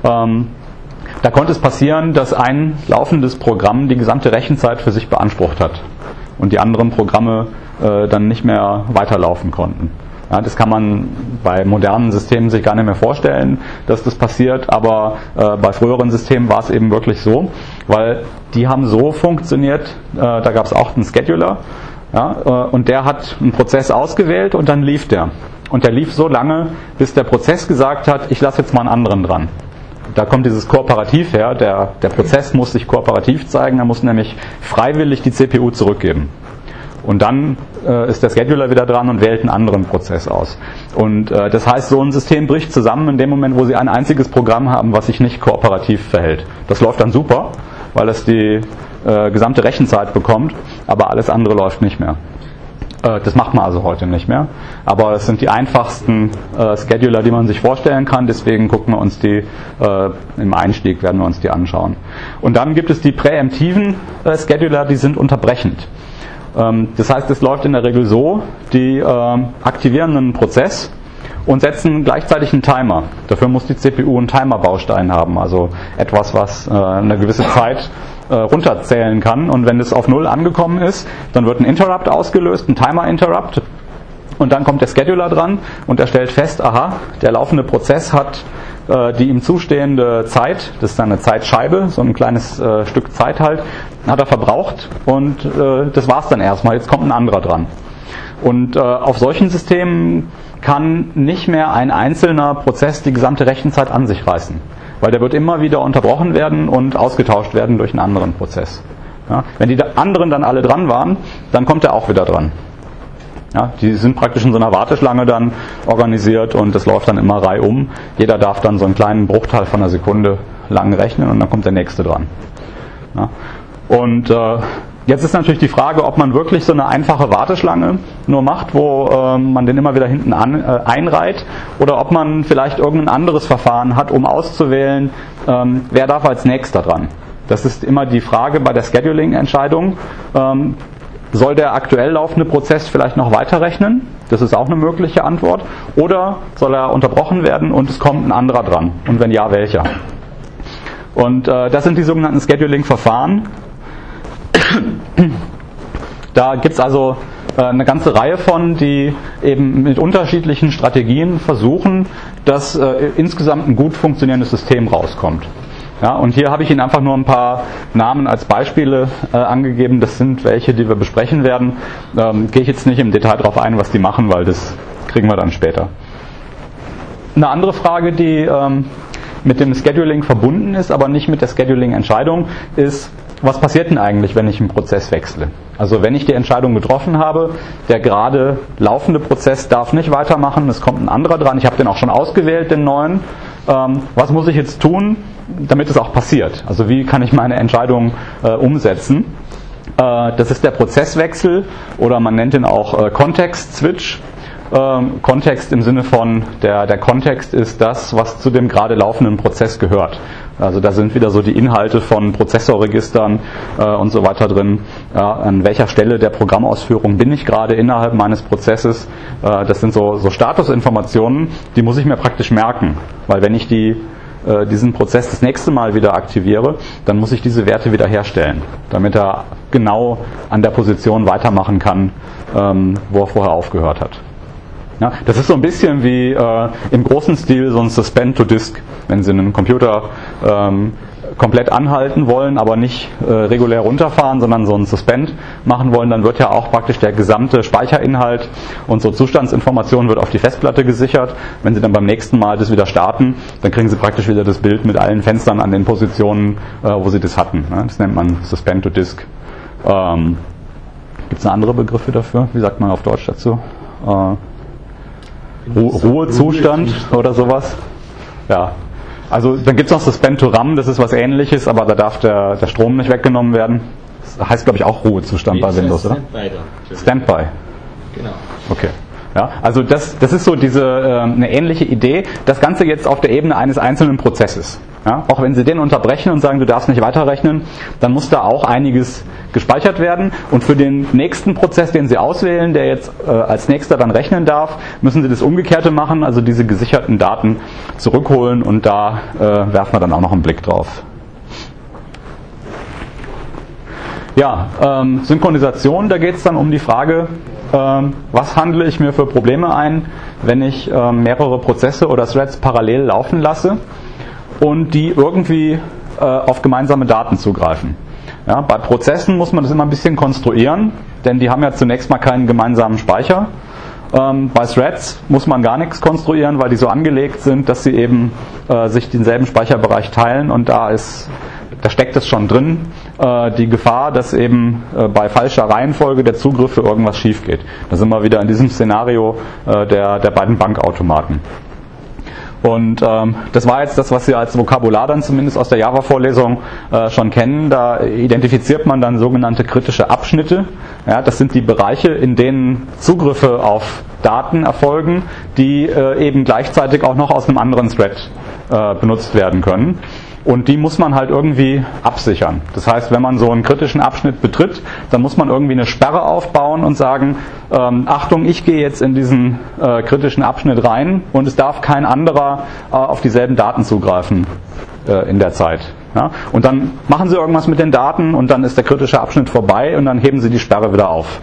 Da konnte es passieren, dass ein laufendes Programm die gesamte Rechenzeit für sich beansprucht hat und die anderen Programme dann nicht mehr weiterlaufen konnten. Ja, das kann man bei modernen Systemen sich gar nicht mehr vorstellen, dass das passiert, aber bei früheren Systemen war es eben wirklich so, weil die haben so funktioniert, da gab es auch einen Scheduler, ja, und der hat einen Prozess ausgewählt und dann lief der. Und der lief so lange, bis der Prozess gesagt hat, ich lasse jetzt mal einen anderen dran. Da kommt dieses Kooperativ her, der Prozess muss sich kooperativ zeigen, er muss nämlich freiwillig die CPU zurückgeben. Und dann ist der Scheduler wieder dran und wählt einen anderen Prozess aus. Und das heißt, so ein System bricht zusammen in dem Moment, wo Sie ein einziges Programm haben, was sich nicht kooperativ verhält. Das läuft dann super, weil es die gesamte Rechenzeit bekommt, aber alles andere läuft nicht mehr. Das macht man also heute nicht mehr. Aber es sind die einfachsten Scheduler, die man sich vorstellen kann. Deswegen gucken wir uns die im Einstieg, werden wir uns die anschauen. Und dann gibt es die präemptiven Scheduler, die sind unterbrechend. Das heißt, es läuft in der Regel so, die aktivieren einen Prozess und setzen gleichzeitig einen Timer. Dafür muss die CPU einen Timer-Baustein haben, also etwas, was eine gewisse Zeit runterzählen kann. Und wenn es auf 0 angekommen ist, dann wird ein Interrupt ausgelöst, ein Timer-Interrupt. Und dann kommt der Scheduler dran und er stellt fest, aha, der laufende Prozess hat die ihm zustehende Zeit, das ist dann eine Zeitscheibe, so ein kleines Stück Zeit halt, hat er verbraucht und das war's dann erstmal, jetzt kommt ein anderer dran. Und auf solchen Systemen kann nicht mehr ein einzelner Prozess die gesamte Rechenzeit an sich reißen, weil der wird immer wieder unterbrochen werden und ausgetauscht werden durch einen anderen Prozess. Ja, wenn die anderen dann alle dran waren, dann kommt er auch wieder dran. Ja, die sind praktisch in so einer Warteschlange dann organisiert und das läuft dann immer reihum. Jeder darf dann so einen kleinen Bruchteil von einer Sekunde lang rechnen und dann kommt der nächste dran. Ja, und jetzt ist natürlich die Frage, ob man wirklich so eine einfache Warteschlange nur macht, wo man den immer wieder hinten einreiht, oder ob man vielleicht irgendein anderes Verfahren hat, um auszuwählen, wer darf als nächster dran. Das ist immer die Frage bei der Scheduling-Entscheidung. Soll der aktuell laufende Prozess vielleicht noch weiterrechnen? Das ist auch eine mögliche Antwort. Oder soll er unterbrochen werden und es kommt ein anderer dran? Und wenn ja, welcher? Und das sind die sogenannten Scheduling-Verfahren. Da gibt es also eine ganze Reihe von, die eben mit unterschiedlichen Strategien versuchen, dass insgesamt ein gut funktionierendes System rauskommt. Ja, und hier habe ich Ihnen einfach nur ein paar Namen als Beispiele angegeben. Das sind welche, die wir besprechen werden. Gehe ich jetzt nicht im Detail darauf ein, was die machen, weil das kriegen wir dann später. Eine andere Frage, die mit dem Scheduling verbunden ist, aber nicht mit der Scheduling-Entscheidung, ist, was passiert denn eigentlich, wenn ich einen Prozess wechsle? Also wenn ich die Entscheidung getroffen habe, der gerade laufende Prozess darf nicht weitermachen, es kommt ein anderer dran, ich habe den auch schon ausgewählt, den neuen. Was muss ich jetzt tun, damit es auch passiert? Also wie kann ich meine Entscheidung umsetzen? Das ist der Prozesswechsel oder man nennt ihn auch Kontext-Switch. Kontext im Sinne von, der Kontext ist das, was zu dem gerade laufenden Prozess gehört. Also da sind wieder so die Inhalte von Prozessorregistern und so weiter drin. Ja, an welcher Stelle der Programmausführung bin ich gerade innerhalb meines Prozesses. Das sind so Statusinformationen, die muss ich mir praktisch merken. Weil wenn ich diesen Prozess das nächste Mal wieder aktiviere, dann muss ich diese Werte wieder herstellen, damit er genau an der Position weitermachen kann, wo er vorher aufgehört hat. Ja, das ist so ein bisschen wie im großen Stil so ein Suspend to Disk. Wenn Sie einen Computer komplett anhalten wollen, aber nicht regulär runterfahren, sondern so ein Suspend machen wollen, dann wird ja auch praktisch der gesamte Speicherinhalt und so Zustandsinformationen wird auf die Festplatte gesichert. Wenn Sie dann beim nächsten Mal das wieder starten, dann kriegen Sie praktisch wieder das Bild mit allen Fenstern an den Positionen, wo Sie das hatten. Das nennt man Suspend to Disk. Gibt es andere Begriffe dafür? Wie sagt man auf Deutsch dazu? Ruhezustand oder sowas. Ja. Also dann gibt es noch Suspend to RAM, das ist was Ähnliches, aber da darf der Strom nicht weggenommen werden. Das heißt, glaube ich, auch Ruhezustand bei Windows, oder? Standby.
Genau.
Okay. Ja, also das ist so eine ähnliche Idee. Das Ganze jetzt auf der Ebene eines einzelnen Prozesses. Ja, auch wenn Sie den unterbrechen und sagen, du darfst nicht weiterrechnen, dann muss da auch einiges gespeichert werden. Und für den nächsten Prozess, den Sie auswählen, der jetzt als nächster dann rechnen darf, müssen Sie das Umgekehrte machen, also diese gesicherten Daten zurückholen und da werfen wir dann auch noch einen Blick drauf. Ja, Synchronisation, da geht es dann um die Frage, was handle ich mir für Probleme ein, wenn ich mehrere Prozesse oder Threads parallel laufen lasse und die irgendwie auf gemeinsame Daten zugreifen. Ja, bei Prozessen muss man das immer ein bisschen konstruieren, denn die haben ja zunächst mal keinen gemeinsamen Speicher. Bei Threads muss man gar nichts konstruieren, weil die so angelegt sind, dass sie eben sich denselben Speicherbereich teilen und da steckt es schon drin, die Gefahr, dass eben bei falscher Reihenfolge der Zugriffe irgendwas schief geht. Da sind wir wieder in diesem Szenario der beiden Bankautomaten. Und das war jetzt das, was Sie als Vokabular dann zumindest aus der Java-Vorlesung schon kennen. Da identifiziert man dann sogenannte kritische Abschnitte. Ja, das sind die Bereiche, in denen Zugriffe auf Daten erfolgen, die eben gleichzeitig auch noch aus einem anderen Thread benutzt werden können. Und die muss man halt irgendwie absichern. Das heißt, wenn man so einen kritischen Abschnitt betritt, dann muss man irgendwie eine Sperre aufbauen und sagen, Achtung, ich gehe jetzt in diesen kritischen Abschnitt rein und es darf kein anderer auf dieselben Daten zugreifen in der Zeit. Ja? Und dann machen Sie irgendwas mit den Daten und dann ist der kritische Abschnitt vorbei und dann heben Sie die Sperre wieder auf.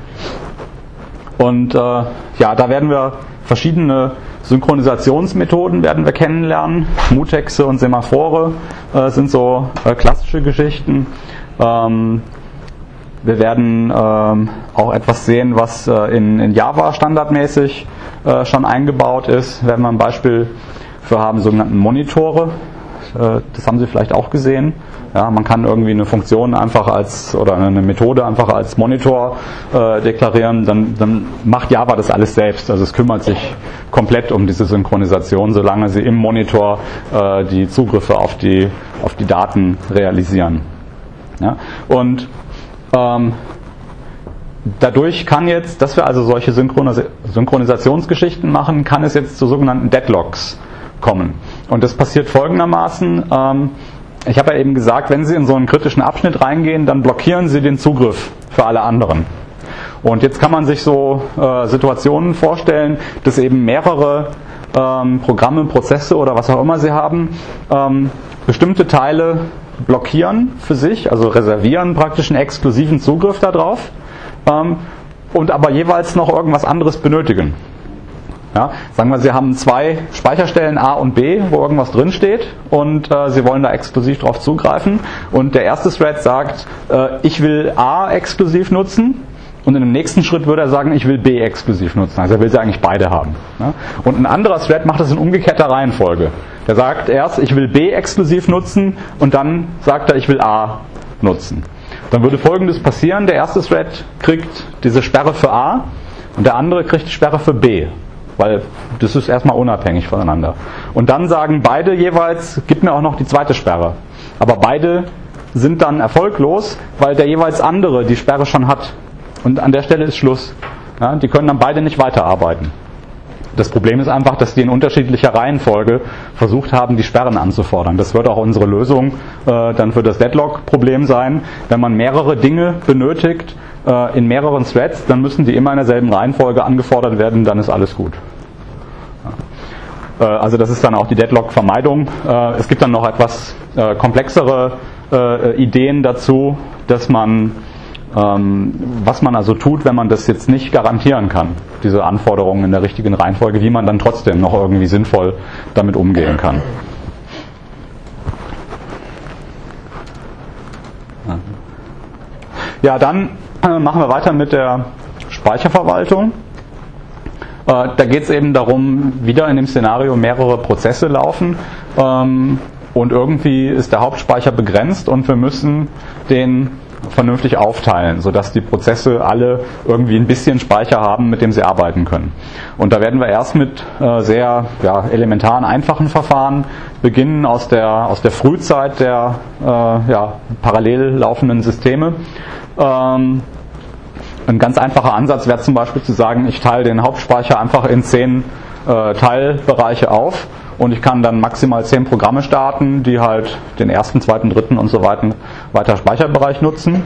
Und da werden wir verschiedene Synchronisationsmethoden werden wir kennenlernen. Mutexe und Semaphore sind so klassische Geschichten. Wir werden auch etwas sehen, was in Java standardmäßig schon eingebaut ist. Werden wir ein Beispiel für haben, sogenannten Monitore. Das haben Sie vielleicht auch gesehen. Ja, man kann irgendwie eine Funktion einfach oder eine Methode einfach als Monitor deklarieren, dann macht Java das alles selbst. Also es kümmert sich komplett um diese Synchronisation, solange Sie im Monitor die Zugriffe auf die Daten realisieren. Ja? Und dadurch kann jetzt, dass wir also solche Synchronisationsgeschichten machen, kann es jetzt zu sogenannten Deadlocks kommen. Und das passiert folgendermaßen. Ich habe ja eben gesagt, wenn Sie in so einen kritischen Abschnitt reingehen, dann blockieren Sie den Zugriff für alle anderen. Und jetzt kann man sich so Situationen vorstellen, dass eben mehrere Programme, Prozesse oder was auch immer Sie haben, bestimmte Teile blockieren für sich, also reservieren praktisch einen exklusiven Zugriff darauf und aber jeweils noch irgendwas anderes benötigen. Ja, sagen wir, Sie haben zwei Speicherstellen A und B, wo irgendwas drin steht und Sie wollen da exklusiv drauf zugreifen und der erste Thread sagt, ich will A exklusiv nutzen und in dem nächsten Schritt würde er sagen, ich will B exklusiv nutzen. Also er will sie eigentlich beide haben. Ja? Und ein anderer Thread macht das in umgekehrter Reihenfolge. Der sagt erst, ich will B exklusiv nutzen und dann sagt er, ich will A nutzen. Dann würde Folgendes passieren: Der erste Thread kriegt diese Sperre für A und der andere kriegt die Sperre für B, weil das ist erstmal unabhängig voneinander. Und dann sagen beide jeweils, gib mir auch noch die zweite Sperre. Aber beide sind dann erfolglos, weil der jeweils andere die Sperre schon hat. Und an der Stelle ist Schluss. Ja, die können dann beide nicht weiterarbeiten. Das Problem ist einfach, dass die in unterschiedlicher Reihenfolge versucht haben, die Sperren anzufordern. Das wird auch unsere Lösung dann für das Deadlock-Problem sein. Wenn man mehrere Dinge benötigt in mehreren Threads, dann müssen die immer in derselben Reihenfolge angefordert werden, dann ist alles gut. Also das ist dann auch die Deadlock-Vermeidung. Es gibt dann noch etwas komplexere Ideen dazu, dass man was man also tut, wenn man das jetzt nicht garantieren kann, diese Anforderungen in der richtigen Reihenfolge, wie man dann trotzdem noch irgendwie sinnvoll damit umgehen kann. Ja, dann machen wir weiter mit der Speicherverwaltung. Da geht es eben darum, wieder in dem Szenario mehrere Prozesse laufen und irgendwie ist der Hauptspeicher begrenzt und wir müssen den vernünftig aufteilen, sodass die Prozesse alle irgendwie ein bisschen Speicher haben, mit dem sie arbeiten können. Und da werden wir erst mit sehr elementaren, einfachen Verfahren beginnen aus der Frühzeit der parallel laufenden Systeme. Ein ganz einfacher Ansatz wäre zum Beispiel zu sagen, ich teile den Hauptspeicher einfach in 10 Teilbereiche auf. Und ich kann dann maximal 10 Programme starten, die halt den ersten, zweiten, dritten und so weiter Speicherbereich nutzen.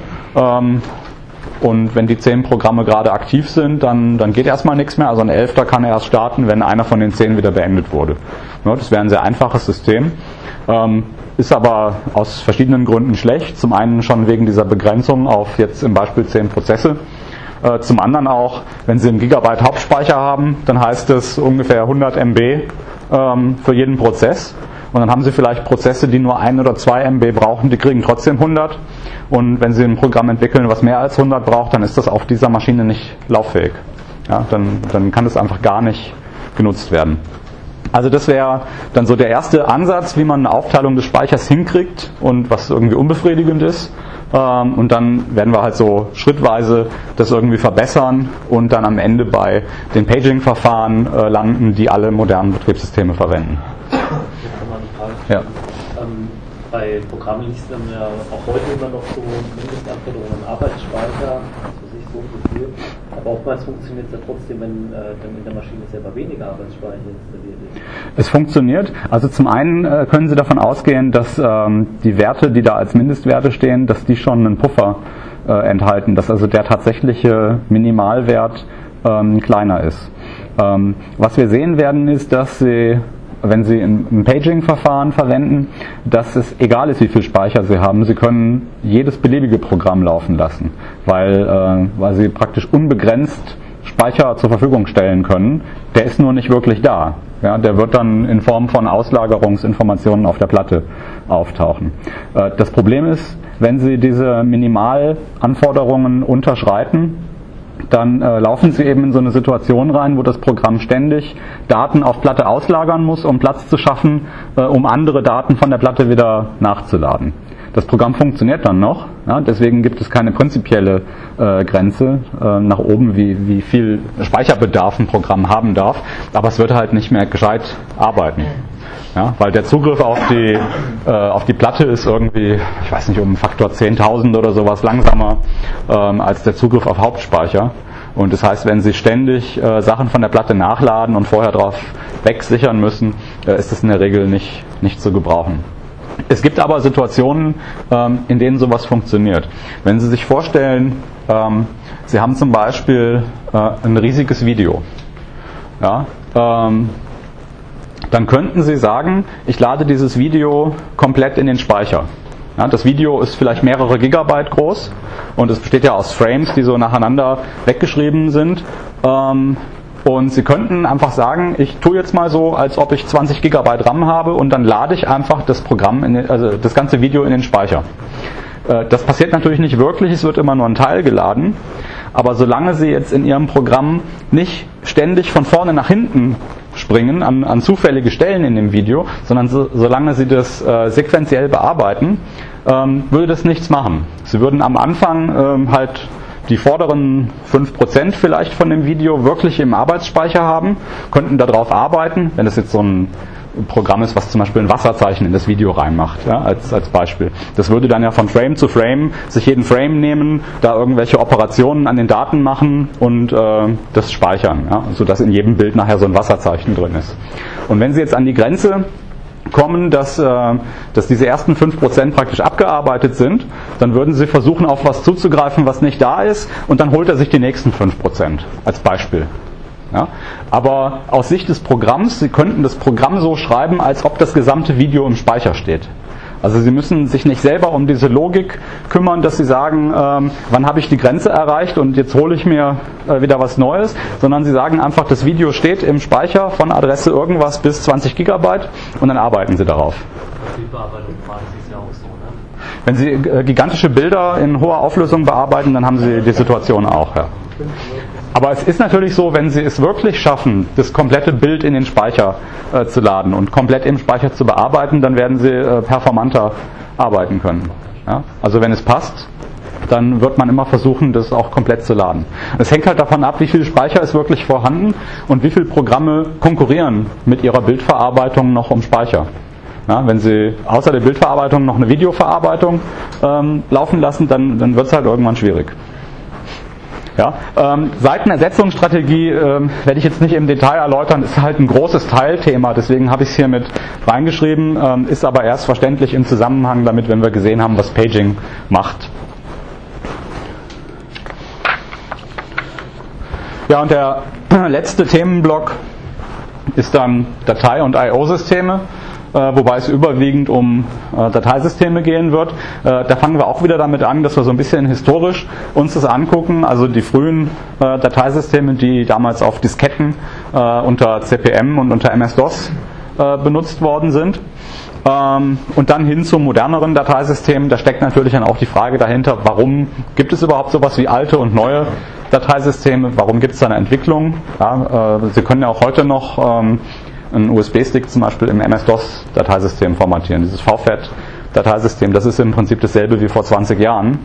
Und wenn die 10 Programme gerade aktiv sind, dann geht erstmal nichts mehr. Also ein 11. kann erst starten, wenn einer von den 10 wieder beendet wurde. Ja, das wäre ein sehr einfaches System. Ist aber aus verschiedenen Gründen schlecht. Zum einen schon wegen dieser Begrenzung auf jetzt im Beispiel 10 Prozesse. Zum anderen auch, wenn Sie einen Gigabyte Hauptspeicher haben, dann heißt es ungefähr 100 MB für jeden Prozess. Und dann haben Sie vielleicht Prozesse, die nur 1 oder 2 MB brauchen, die kriegen trotzdem 100. Und wenn Sie ein Programm entwickeln, was mehr als 100 braucht, dann ist das auf dieser Maschine nicht lauffähig. Ja, dann kann das einfach gar nicht genutzt werden. Also das wäre dann so der erste Ansatz, wie man eine Aufteilung des Speichers hinkriegt und was irgendwie unbefriedigend ist. Und dann werden wir halt so schrittweise das irgendwie verbessern und dann am Ende bei den Paging-Verfahren landen, die alle modernen Betriebssysteme verwenden. Ja.
Bei Programmen liest man ja auch heute immer noch so Mindestanforderungen an Arbeitsspeicher, also sich so viel. Aber oftmals funktioniert es ja trotzdem, wenn dann in der Maschine selber weniger Arbeitsspeicher installiert ist.
Es funktioniert. Also zum einen können Sie davon ausgehen, dass die Werte, die da als Mindestwerte stehen, dass die schon einen Puffer enthalten, dass also der tatsächliche Minimalwert kleiner ist. Was wir sehen werden, ist, dass Sie, wenn Sie ein Paging-Verfahren verwenden, dass es egal ist, wie viel Speicher Sie haben. Sie können jedes beliebige Programm laufen lassen, weil Sie praktisch unbegrenzt Speicher zur Verfügung stellen können. Der ist nur nicht wirklich da. Ja, der wird dann in Form von Auslagerungsinformationen auf der Platte auftauchen. Das Problem ist, wenn Sie diese Minimalanforderungen unterschreiten, dann laufen Sie eben in so eine Situation rein, wo das Programm ständig Daten auf Platte auslagern muss, um Platz zu schaffen, um andere Daten von der Platte wieder nachzuladen. Das Programm funktioniert dann noch, ja, deswegen gibt es keine prinzipielle Grenze nach oben, wie viel Speicherbedarf ein Programm haben darf, aber es wird halt nicht mehr gescheit arbeiten. Ja, weil der Zugriff auf die Platte ist irgendwie, ich weiß nicht, um einen Faktor 10.000 oder sowas langsamer als der Zugriff auf Hauptspeicher. Und das heißt, wenn Sie ständig Sachen von der Platte nachladen und vorher drauf wegsichern müssen, ist das in der Regel nicht zu gebrauchen. Es gibt aber Situationen, in denen sowas funktioniert. Wenn Sie sich vorstellen, Sie haben zum Beispiel ein riesiges Video. Ja, dann könnten Sie sagen, ich lade dieses Video komplett in den Speicher. Ja, das Video ist vielleicht mehrere Gigabyte groß und es besteht ja aus Frames, die so nacheinander weggeschrieben sind. Und Sie könnten einfach sagen, ich tue jetzt mal so, als ob ich 20 Gigabyte RAM habe und dann lade ich einfach das Programm, also das ganze Video in den Speicher. Das passiert natürlich nicht wirklich, es wird immer nur ein Teil geladen. Aber solange Sie jetzt in Ihrem Programm nicht ständig von vorne nach hinten springen an zufällige Stellen in dem Video, sondern solange Sie das sequenziell bearbeiten, würde das nichts machen. Sie würden am Anfang halt die vorderen 5% vielleicht von dem Video wirklich im Arbeitsspeicher haben, könnten darauf arbeiten, wenn das jetzt so ein Programm ist, was zum Beispiel ein Wasserzeichen in das Video reinmacht, ja, als Beispiel. Das würde dann ja von Frame zu Frame sich jeden Frame nehmen, da irgendwelche Operationen an den Daten machen und das speichern, ja, sodass in jedem Bild nachher so ein Wasserzeichen drin ist. Und wenn Sie jetzt an die Grenze kommen, dass diese ersten 5% praktisch abgearbeitet sind, dann würden Sie versuchen, auf was zuzugreifen, was nicht da ist, und dann holt er sich die nächsten 5% als Beispiel. Ja? Aber aus Sicht des Programms, Sie könnten das Programm so schreiben, als ob das gesamte Video im Speicher steht. Also Sie müssen sich nicht selber um diese Logik kümmern, dass Sie sagen, wann habe ich die Grenze erreicht und jetzt hole ich mir wieder was Neues, sondern Sie sagen einfach, das Video steht im Speicher von Adresse irgendwas bis 20 Gigabyte und dann arbeiten Sie darauf.
Bildbearbeitung machen Sie es ja auch so, ne?
Wenn Sie gigantische Bilder in hoher Auflösung bearbeiten, dann haben Sie die Situation auch. Ja. Aber es ist natürlich so, wenn Sie es wirklich schaffen, das komplette Bild in den Speicher zu laden und komplett im Speicher zu bearbeiten, dann werden Sie performanter arbeiten können. Ja? Also wenn es passt, dann wird man immer versuchen, das auch komplett zu laden. Es hängt halt davon ab, wie viel Speicher ist wirklich vorhanden und wie viele Programme konkurrieren mit ihrer Bildverarbeitung noch um Speicher. Ja, wenn Sie außer der Bildverarbeitung noch eine Videoverarbeitung laufen lassen, dann wird es halt irgendwann schwierig. Ja, Seitenersetzungsstrategie werde ich jetzt nicht im Detail erläutern, ist halt ein großes Teilthema, deswegen habe ich es hier mit reingeschrieben, ist aber erst verständlich im Zusammenhang damit, wenn wir gesehen haben, was Paging macht. Ja, und der letzte Themenblock ist dann Datei- und I/O-Systeme. Wobei es überwiegend um Dateisysteme gehen wird. Da fangen wir auch wieder damit an, dass wir so ein bisschen historisch uns das angucken. Also die frühen Dateisysteme, die damals auf Disketten unter CP/M und unter MS-DOS benutzt worden sind. Und dann hin zu moderneren Dateisystemen. Da steckt natürlich dann auch die Frage dahinter, warum gibt es überhaupt sowas wie alte und neue Dateisysteme? Warum gibt es da eine Entwicklung? Ja, Sie können ja auch heute noch einen USB-Stick zum Beispiel im MS-DOS-Dateisystem formatieren. Dieses VFAT-Dateisystem, das ist im Prinzip dasselbe wie vor 20 Jahren.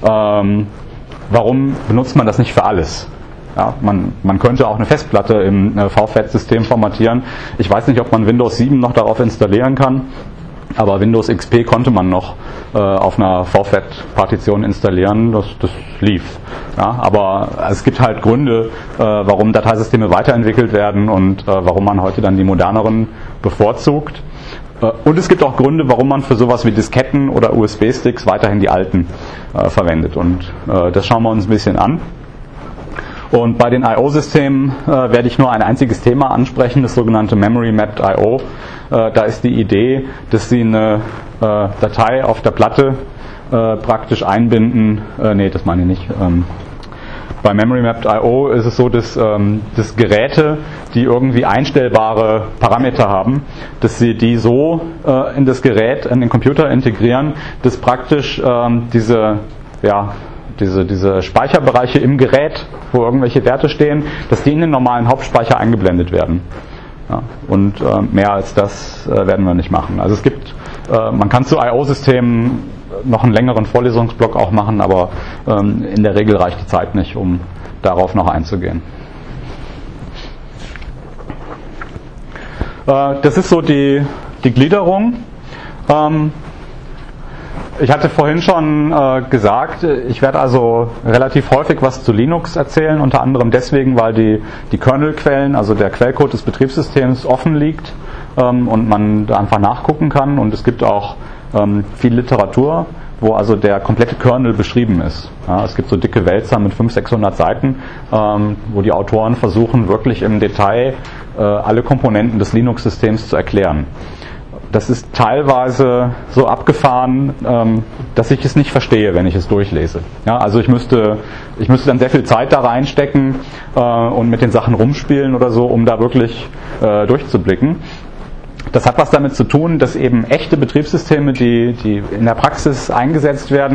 Warum benutzt man das nicht für alles? Ja, man könnte auch eine Festplatte im VFAT-System formatieren. Ich weiß nicht, ob man Windows 7 noch darauf installieren kann, aber Windows XP konnte man noch auf einer VFAT-Partition installieren. Das lief. Ja, aber es gibt halt Gründe, warum Dateisysteme weiterentwickelt werden und warum man heute dann die moderneren bevorzugt. Und es gibt auch Gründe, warum man für sowas wie Disketten oder USB-Sticks weiterhin die alten verwendet. Und das schauen wir uns ein bisschen an. Und bei den I/O-Systemen werde ich nur ein einziges Thema ansprechen, das sogenannte Memory Mapped I/O. Da ist die Idee, dass Sie eine Datei auf der Platte praktisch einbinden. Nee, das meine ich nicht. Bei Memory Mapped I/O ist es so, dass Geräte, die irgendwie einstellbare Parameter haben, dass Sie die so in das Gerät, in den Computer integrieren, dass praktisch diese Speicherbereiche im Gerät, wo irgendwelche Werte stehen, dass die in den normalen Hauptspeicher eingeblendet werden. Ja, und mehr als das werden wir nicht machen. Also es gibt, man kann zu I/O-Systemen noch einen längeren Vorlesungsblock auch machen, aber in der Regel reicht die Zeit nicht, um darauf noch einzugehen. Das ist so die Gliederung. Ich hatte vorhin schon gesagt, ich werde also relativ häufig was zu Linux erzählen, unter anderem deswegen, weil die Kernel-Quellen, also der Quellcode des Betriebssystems offen liegt und man da einfach nachgucken kann, und es gibt auch viel Literatur, wo also der komplette Kernel beschrieben ist. Ja, es gibt so dicke Wälzer mit 500-600 Seiten, wo die Autoren versuchen, wirklich im Detail alle Komponenten des Linux-Systems zu erklären. Das ist teilweise so abgefahren, dass ich es nicht verstehe, wenn ich es durchlese. Ja, also ich müsste dann sehr viel Zeit da reinstecken und mit den Sachen rumspielen oder so, um da wirklich durchzublicken. Das hat was damit zu tun, dass eben echte Betriebssysteme, die in der Praxis eingesetzt werden,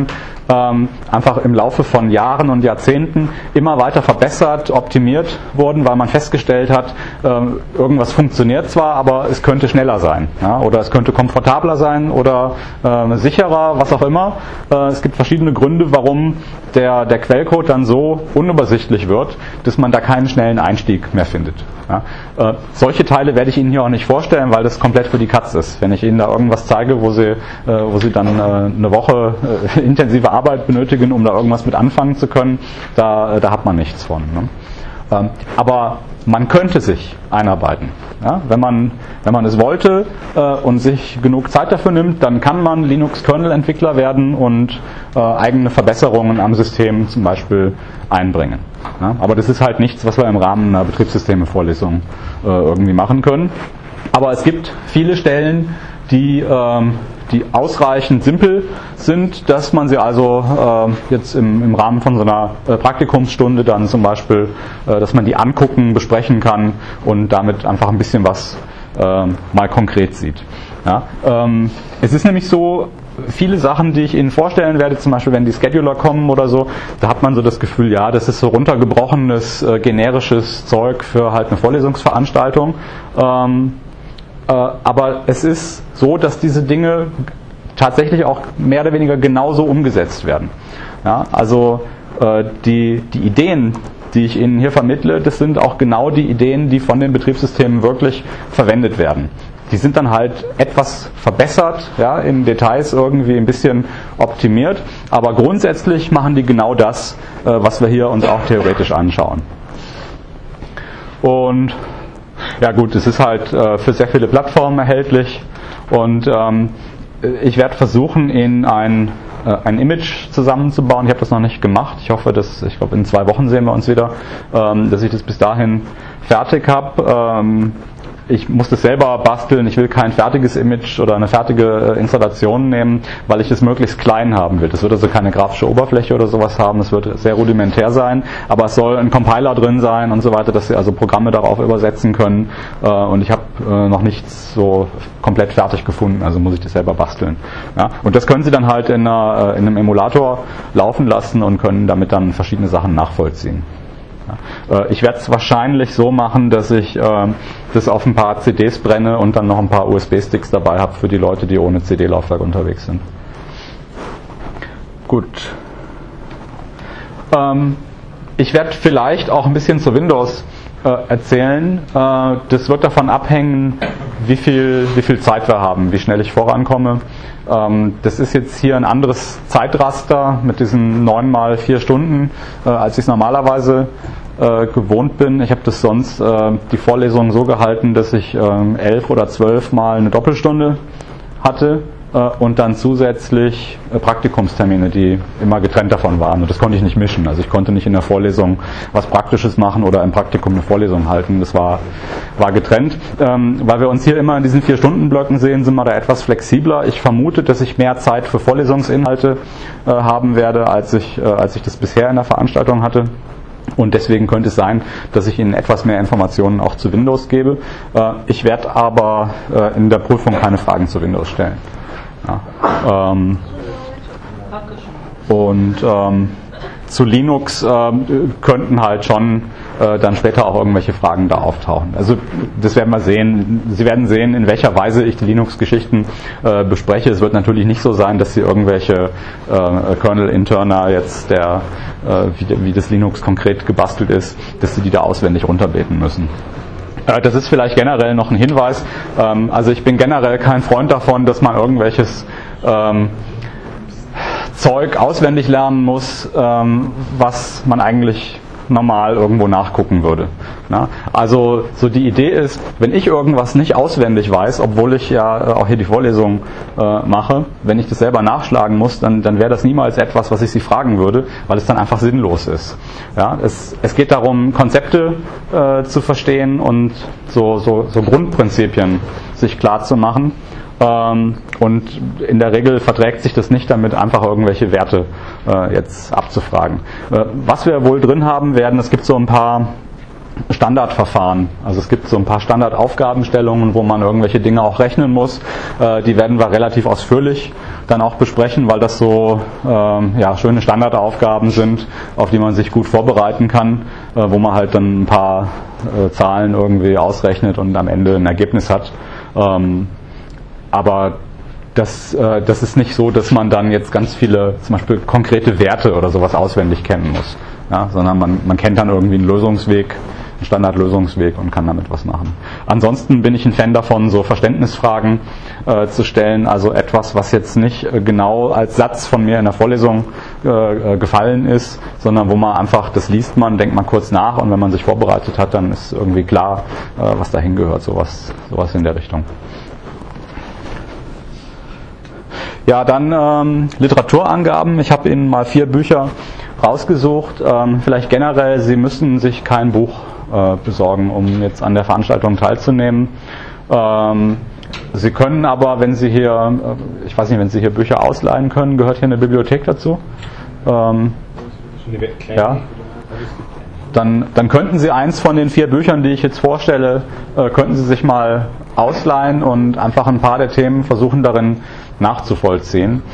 einfach im Laufe von Jahren und Jahrzehnten immer weiter verbessert, optimiert wurden, weil man festgestellt hat, irgendwas funktioniert zwar, aber es könnte schneller sein, ja, oder es könnte komfortabler sein oder sicherer, was auch immer. Es gibt verschiedene Gründe, warum der Quellcode dann so unübersichtlich wird, dass man da keinen schnellen Einstieg mehr findet. Ja. Solche Teile werde ich Ihnen hier auch nicht vorstellen, weil das komplett für die Katz ist. Wenn ich Ihnen da irgendwas zeige, wo Sie dann eine Woche intensive Arbeit benötigen, um da irgendwas mit anfangen zu können, da hat man nichts von. Ne? Aber man könnte sich einarbeiten. Ja? Wenn man es wollte und sich genug Zeit dafür nimmt, dann kann man Linux-Kernel-Entwickler werden und eigene Verbesserungen am System zum Beispiel einbringen. Ja? Aber das ist halt nichts, was wir im Rahmen einer Betriebssysteme-Vorlesung irgendwie machen können. Aber es gibt viele Stellen, die ausreichend simpel sind, dass man sie also jetzt im Rahmen von so einer Praktikumsstunde dann zum Beispiel, dass man die angucken, besprechen kann und damit einfach ein bisschen was mal konkret sieht. Ja, es ist nämlich so, viele Sachen, die ich Ihnen vorstellen werde, zum Beispiel wenn die Scheduler kommen oder so, da hat man so das Gefühl, ja, das ist so runtergebrochenes, generisches Zeug für halt eine Vorlesungsveranstaltung. Aber es ist so, dass diese Dinge tatsächlich auch mehr oder weniger genauso umgesetzt werden. Ja, also die Ideen, die ich Ihnen hier vermittle, das sind auch genau die Ideen, die von den Betriebssystemen wirklich verwendet werden. Die sind dann halt etwas verbessert, ja, in Details irgendwie ein bisschen optimiert, aber grundsätzlich machen die genau das, was wir hier uns auch theoretisch anschauen. Und ja gut, es ist halt für sehr viele Plattformen erhältlich und ich werde versuchen, Ihnen ein Image zusammenzubauen. Ich habe das noch nicht gemacht. Ich hoffe, ich glaube in 2 Wochen sehen wir uns wieder, dass ich das bis dahin fertig habe. Ich muss das selber basteln. Ich will kein fertiges Image oder eine fertige Installation nehmen, weil ich es möglichst klein haben will. Das wird also keine grafische Oberfläche oder sowas haben. Es wird sehr rudimentär sein, aber es soll ein Compiler drin sein und so weiter, dass Sie also Programme darauf übersetzen können. Und ich habe noch nichts so komplett fertig gefunden, also muss ich das selber basteln. Ja? Und das können Sie dann halt in einem Emulator laufen lassen und können damit dann verschiedene Sachen nachvollziehen. Ich werde es wahrscheinlich so machen, dass ich das auf ein paar CDs brenne und dann noch ein paar USB-Sticks dabei habe für die Leute, die ohne CD-Laufwerk unterwegs sind. Gut. Ich werde vielleicht auch ein bisschen zu Windows erzählen. Das wird davon abhängen, wie viel Zeit wir haben, wie schnell ich vorankomme. Das ist jetzt hier ein anderes Zeitraster mit diesen 9 mal 4 Stunden, als ich es normalerweise gewohnt bin. Ich habe das sonst die Vorlesungen so gehalten, dass ich 11 oder 12 mal eine Doppelstunde hatte und dann zusätzlich Praktikumstermine, die immer getrennt davon waren. Und das konnte ich nicht mischen. Also ich konnte nicht in der Vorlesung was Praktisches machen oder im Praktikum eine Vorlesung halten. Das war getrennt. Weil wir uns hier immer in diesen 4-Stunden-Blöcken sehen, sind wir da etwas flexibler. Ich vermute, dass ich mehr Zeit für Vorlesungsinhalte haben werde, als ich das bisher in der Veranstaltung hatte. Und deswegen könnte es sein, dass ich Ihnen etwas mehr Informationen auch zu Windows gebe. Ich werde aber in der Prüfung keine Fragen zu Windows stellen. Ja. Und zu Linux könnten halt schon dann später auch irgendwelche Fragen da auftauchen. Also das werden wir sehen. Sie werden sehen, in welcher Weise ich die Linux-Geschichten bespreche. Es wird natürlich nicht so sein, dass Sie irgendwelche Kernel-Interna jetzt, wie das Linux konkret gebastelt ist, dass Sie die da auswendig runterbeten müssen. Das ist vielleicht generell noch ein Hinweis. Also ich bin generell kein Freund davon, dass man irgendwelches Zeug auswendig lernen muss, was man eigentlich normal irgendwo nachgucken würde. Na? Also so die Idee ist, wenn ich irgendwas nicht auswendig weiß, obwohl ich ja auch hier die Vorlesung mache, wenn ich das selber nachschlagen muss, dann wäre das niemals etwas, was ich Sie fragen würde, weil es dann einfach sinnlos ist. Ja? Es geht darum, Konzepte zu verstehen und so Grundprinzipien sich klar zu machen. Und in der Regel verträgt sich das nicht damit, einfach irgendwelche Werte jetzt abzufragen. Was wir wohl drin haben werden, es gibt so ein paar Standardverfahren. Also es gibt so ein paar Standardaufgabenstellungen, wo man irgendwelche Dinge auch rechnen muss. Die werden wir relativ ausführlich dann auch besprechen, weil das so schöne Standardaufgaben sind, auf die man sich gut vorbereiten kann, wo man halt dann ein paar Zahlen irgendwie ausrechnet und am Ende ein Ergebnis hat. Aber das ist nicht so, dass man dann jetzt ganz viele, zum Beispiel konkrete Werte oder sowas auswendig kennen muss, ja, sondern man kennt dann irgendwie einen Lösungsweg, einen Standardlösungsweg und kann damit was machen. Ansonsten bin ich ein Fan davon, so Verständnisfragen zu stellen, also etwas, was jetzt nicht genau als Satz von mir in der Vorlesung gefallen ist, sondern wo man einfach, das liest man, denkt man kurz nach und wenn man sich vorbereitet hat, dann ist irgendwie klar, was dahin gehört, sowas in der Richtung. Ja, dann Literaturangaben. Ich habe Ihnen mal 4 Bücher rausgesucht. Vielleicht generell, Sie müssen sich kein Buch besorgen, um jetzt an der Veranstaltung teilzunehmen. Sie können aber, wenn Sie hier, ich weiß nicht, wenn Sie hier Bücher ausleihen können, gehört hier eine Bibliothek dazu? Ja. Dann könnten Sie eins von den 4 Büchern, die ich jetzt vorstelle, könnten Sie sich mal ausleihen und einfach ein paar der Themen versuchen darin nachzuvollziehen.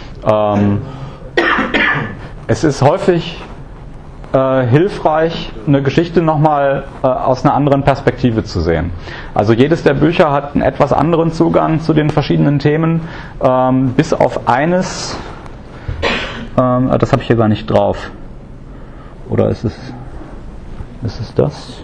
Es ist häufig hilfreich, eine Geschichte nochmal aus einer anderen Perspektive zu sehen. Also jedes der Bücher hat einen etwas anderen Zugang zu den verschiedenen Themen, bis auf eines, das habe ich hier gar nicht drauf. Oder ist es das?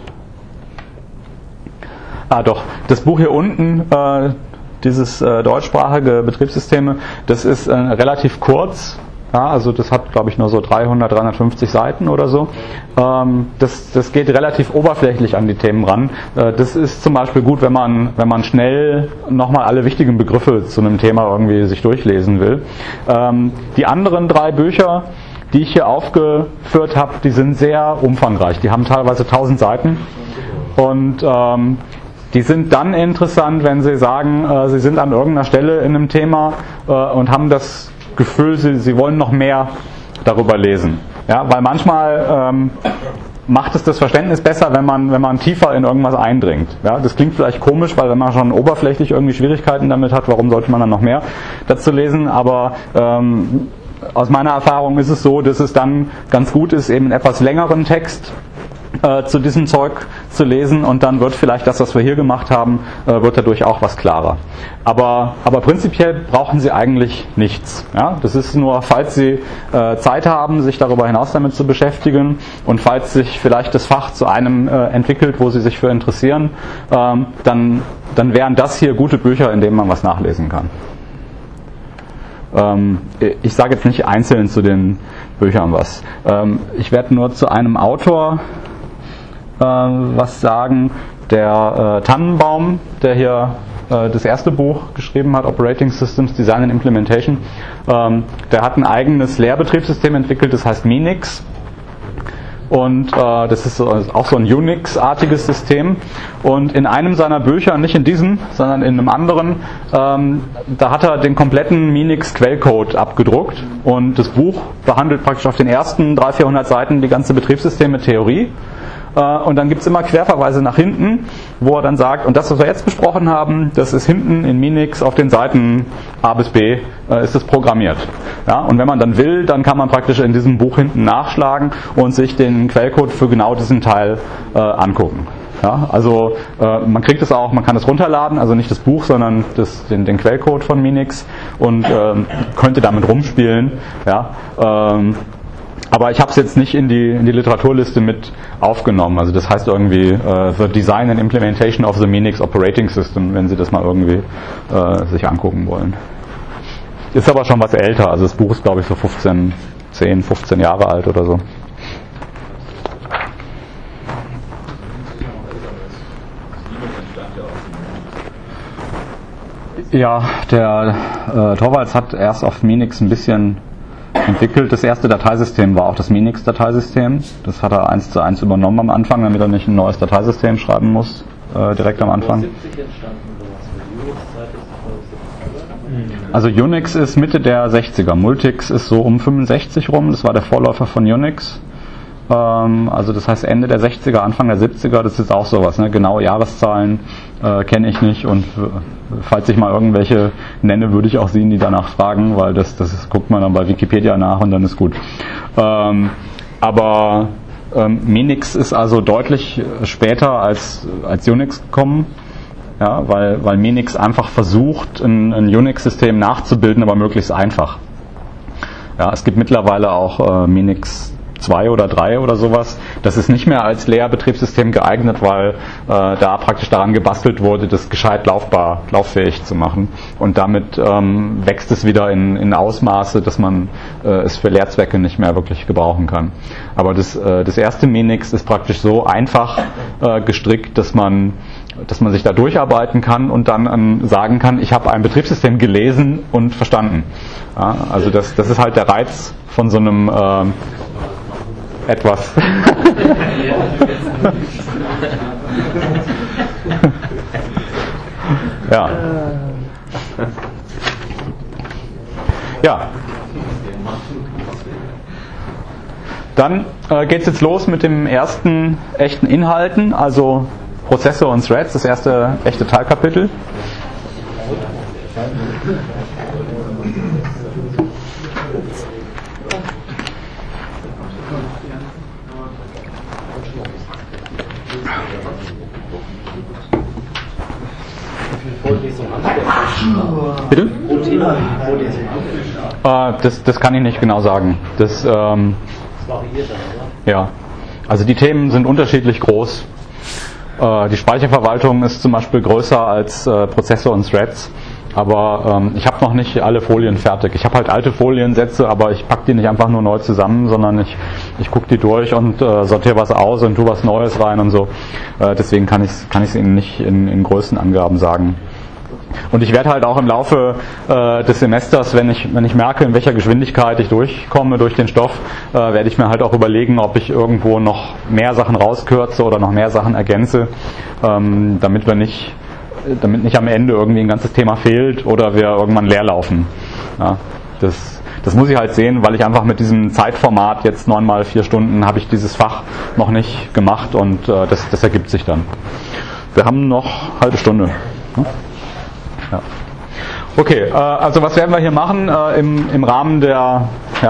Doch, das Buch hier unten, dieses deutschsprachige Betriebssysteme, das ist relativ kurz. Ja, also das hat, glaube ich, nur so 350 Seiten oder so. Das geht relativ oberflächlich an die Themen ran. Das ist zum Beispiel gut, wenn man schnell nochmal alle wichtigen Begriffe zu einem Thema irgendwie sich durchlesen will. Die anderen 3 Bücher, die ich hier aufgeführt habe, die sind sehr umfangreich. Die haben teilweise 1000 Seiten. Und die sind dann interessant, wenn Sie sagen, Sie sind an irgendeiner Stelle in einem Thema und haben das Gefühl, Sie wollen noch mehr darüber lesen. Ja, weil manchmal macht es das Verständnis besser, wenn man tiefer in irgendwas eindringt. Ja, das klingt vielleicht komisch, weil wenn man schon oberflächlich irgendwie Schwierigkeiten damit hat, warum sollte man dann noch mehr dazu lesen? Aber aus meiner Erfahrung ist es so, dass es dann ganz gut ist, eben einen etwas längeren Text zu diesem Zeug zu lesen und dann wird vielleicht das, was wir hier gemacht haben, wird dadurch auch was klarer. Aber prinzipiell brauchen Sie eigentlich nichts. Ja? Das ist nur, falls Sie Zeit haben, sich darüber hinaus damit zu beschäftigen und falls sich vielleicht das Fach zu einem entwickelt, wo Sie sich für interessieren, dann wären das hier gute Bücher, in denen man was nachlesen kann. Ich sage jetzt nicht einzeln zu den Büchern was. Ich werde nur zu einem Autor was sagen, der Tannenbaum, der hier das erste Buch geschrieben hat, Operating Systems Design and Implementation. Der hat ein eigenes Lehrbetriebssystem entwickelt, das heißt Minix. Und das ist auch so ein Unix-artiges System. Und in einem seiner Bücher, nicht in diesem, sondern in einem anderen, da hat er den kompletten Minix-Quellcode abgedruckt. Und das Buch behandelt praktisch auf den ersten 300-400 Seiten die ganze Betriebssysteme-Theorie. Und dann gibt es immer Querverweise nach hinten, wo er dann sagt, und das, was wir jetzt besprochen haben, das ist hinten in Minix auf den Seiten A bis B, ist es programmiert. Ja, und wenn man dann will, dann kann man praktisch in diesem Buch hinten nachschlagen und sich den Quellcode für genau diesen Teil angucken. Ja, also man kriegt es auch, man kann es runterladen, also nicht das Buch, sondern den Quellcode von Minix und könnte damit rumspielen. Ja, aber ich habe es jetzt nicht in die Literaturliste mit aufgenommen. Also das heißt irgendwie The Design and Implementation of the Minix Operating System, wenn Sie das mal irgendwie sich angucken wollen. Ist aber schon was älter. Also das Buch ist, glaube ich, so 15 Jahre alt oder so. Ja, der Torvalds hat erst auf Minix ein bisschen entwickelt. Das erste Dateisystem war auch das Minix-Dateisystem. Das hat er 1:1 übernommen am Anfang, damit er nicht ein neues Dateisystem schreiben muss, direkt am Anfang. Also Unix ist Mitte der 60er. Multics ist so um 65 rum, das war der Vorläufer von Unix. Also das heißt Ende der 60er, Anfang der 70er, das ist auch sowas. Ne? Genaue Jahreszahlen kenne ich nicht und falls ich mal irgendwelche nenne, würde ich auch Sie nie danach fragen, weil das guckt man dann bei Wikipedia nach und dann ist gut. Aber Minix ist also deutlich später als Unix gekommen. Ja, weil Minix einfach versucht, ein Unix-System nachzubilden, aber möglichst einfach. Ja, es gibt mittlerweile auch Minix 2 oder 3 oder sowas. Das ist nicht mehr als Lehrbetriebssystem geeignet, weil da praktisch daran gebastelt wurde, das gescheit lauffähig zu machen. Und damit wächst es wieder in Ausmaße, dass man es für Lehrzwecke nicht mehr wirklich gebrauchen kann. Aber das erste Minix ist praktisch so einfach gestrickt, dass man sich da durcharbeiten kann und dann sagen kann, ich habe ein Betriebssystem gelesen und verstanden. Ja, also das ist halt der Reiz von so einem etwas. Ja. Ja. Dann geht es jetzt los mit dem ersten echten Inhalten, also Prozesse und Threads, das erste echte Teilkapitel. Bitte? Das kann ich nicht genau sagen. Das variiert dann, oder? Ja. Also die Themen sind unterschiedlich groß. Die Speicherverwaltung ist zum Beispiel größer als Prozesse und Threads, aber ich habe noch nicht alle Folien fertig. Ich habe halt alte Foliensätze, aber ich packe die nicht einfach nur neu zusammen, sondern ich gucke die durch und sortiere was aus und tue was Neues rein und so. Deswegen kann ich es Ihnen nicht in Größenangaben sagen. Und ich werde halt auch im Laufe des Semesters, wenn ich merke, in welcher Geschwindigkeit ich durchkomme durch den Stoff, werde ich mir halt auch überlegen, ob ich irgendwo noch mehr Sachen rauskürze oder noch mehr Sachen ergänze, damit nicht am Ende irgendwie ein ganzes Thema fehlt oder wir irgendwann leer laufen. Ja, das muss ich halt sehen, weil ich einfach mit diesem Zeitformat jetzt 9 mal 4 Stunden habe ich dieses Fach noch nicht gemacht und das ergibt sich dann. Wir haben noch eine halbe Stunde. Ne? Ja. Okay, also was werden wir hier machen? Im Rahmen der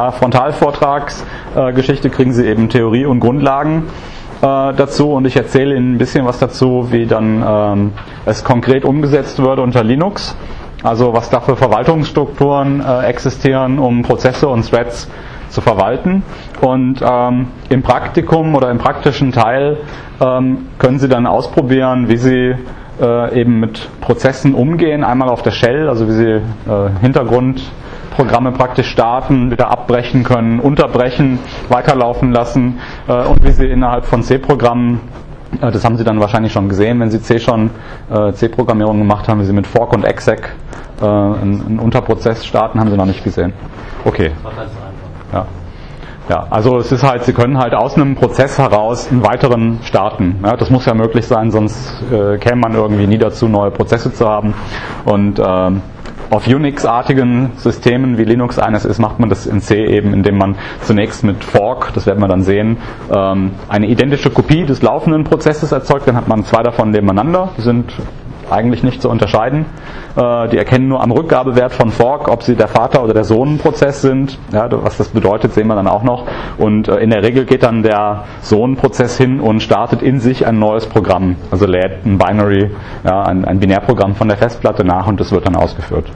Frontalvortragsgeschichte kriegen Sie eben Theorie und Grundlagen dazu und ich erzähle Ihnen ein bisschen was dazu, wie dann es konkret umgesetzt wird unter Linux. Also was da für Verwaltungsstrukturen existieren, um Prozesse und Threads zu verwalten. Und im Praktikum oder im praktischen Teil können Sie dann ausprobieren, wie Sie eben mit Prozessen umgehen, einmal auf der Shell, also wie Sie Hintergrundprogramme praktisch starten, wieder abbrechen können, unterbrechen, weiterlaufen lassen und wie Sie innerhalb von C-Programmen, das haben Sie dann wahrscheinlich schon gesehen, wenn Sie C-Programmierung gemacht haben, wie Sie mit Fork und Exec einen Unterprozess starten, haben Sie noch nicht gesehen. Okay. Das war ganz einfach. Ja. Ja, also es ist halt, Sie können halt aus einem Prozess heraus einen weiteren starten. Ja, das muss ja möglich sein, sonst käme man irgendwie nie dazu, neue Prozesse zu haben. Und auf Unix-artigen Systemen, wie Linux eines ist, macht man das in C eben, indem man zunächst mit Fork, das werden wir dann sehen, eine identische Kopie des laufenden Prozesses erzeugt. Dann hat man 2 davon nebeneinander, die sind eigentlich nicht zu unterscheiden. Die erkennen nur am Rückgabewert von Fork, ob sie der Vater- oder der Sohnprozess sind. Ja, was das bedeutet, sehen wir dann auch noch. Und in der Regel geht dann der Sohnprozess hin und startet in sich ein neues Programm. Also lädt ein Binary, ein Binärprogramm von der Festplatte nach und das wird dann ausgeführt.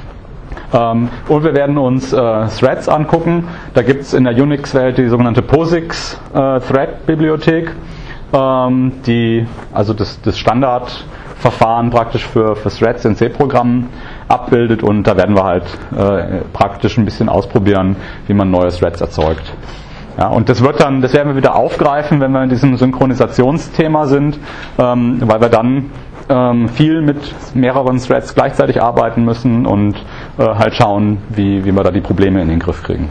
Und wir werden uns Threads angucken. Da gibt es in der Unix-Welt die sogenannte POSIX Thread-Bibliothek, die also das Standardverfahren praktisch für Threads in C-Programmen abbildet, und da werden wir halt praktisch ein bisschen ausprobieren, wie man neue Threads erzeugt. Ja, und das werden wir wieder aufgreifen, wenn wir in diesem Synchronisationsthema sind, weil wir dann viel mit mehreren Threads gleichzeitig arbeiten müssen und halt schauen, wie wir da die Probleme in den Griff kriegen.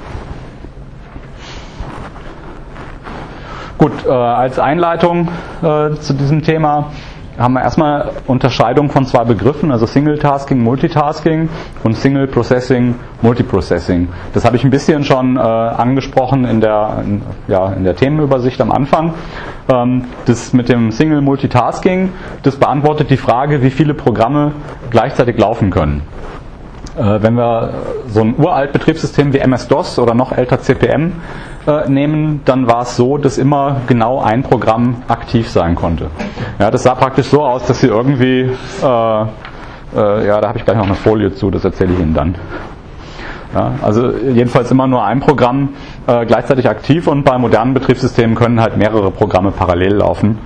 Gut, als Einleitung zu diesem Thema haben wir erstmal Unterscheidung von zwei Begriffen, also Single Tasking, Multitasking und Single Processing, Multiprocessing. Das habe ich ein bisschen schon angesprochen in der Themenübersicht am Anfang. Das mit dem Single Multitasking, das beantwortet die Frage, wie viele Programme gleichzeitig laufen können. Wenn wir so ein uralt Betriebssystem wie MS-DOS oder noch älter CP/M nehmen, dann war es so, dass immer genau ein Programm aktiv sein konnte. Ja, das sah praktisch so aus, dass Sie irgendwie, da habe ich gleich noch eine Folie zu, das erzähle ich Ihnen dann. Ja, also jedenfalls immer nur ein Programm gleichzeitig aktiv, und bei modernen Betriebssystemen können halt mehrere Programme parallel laufen.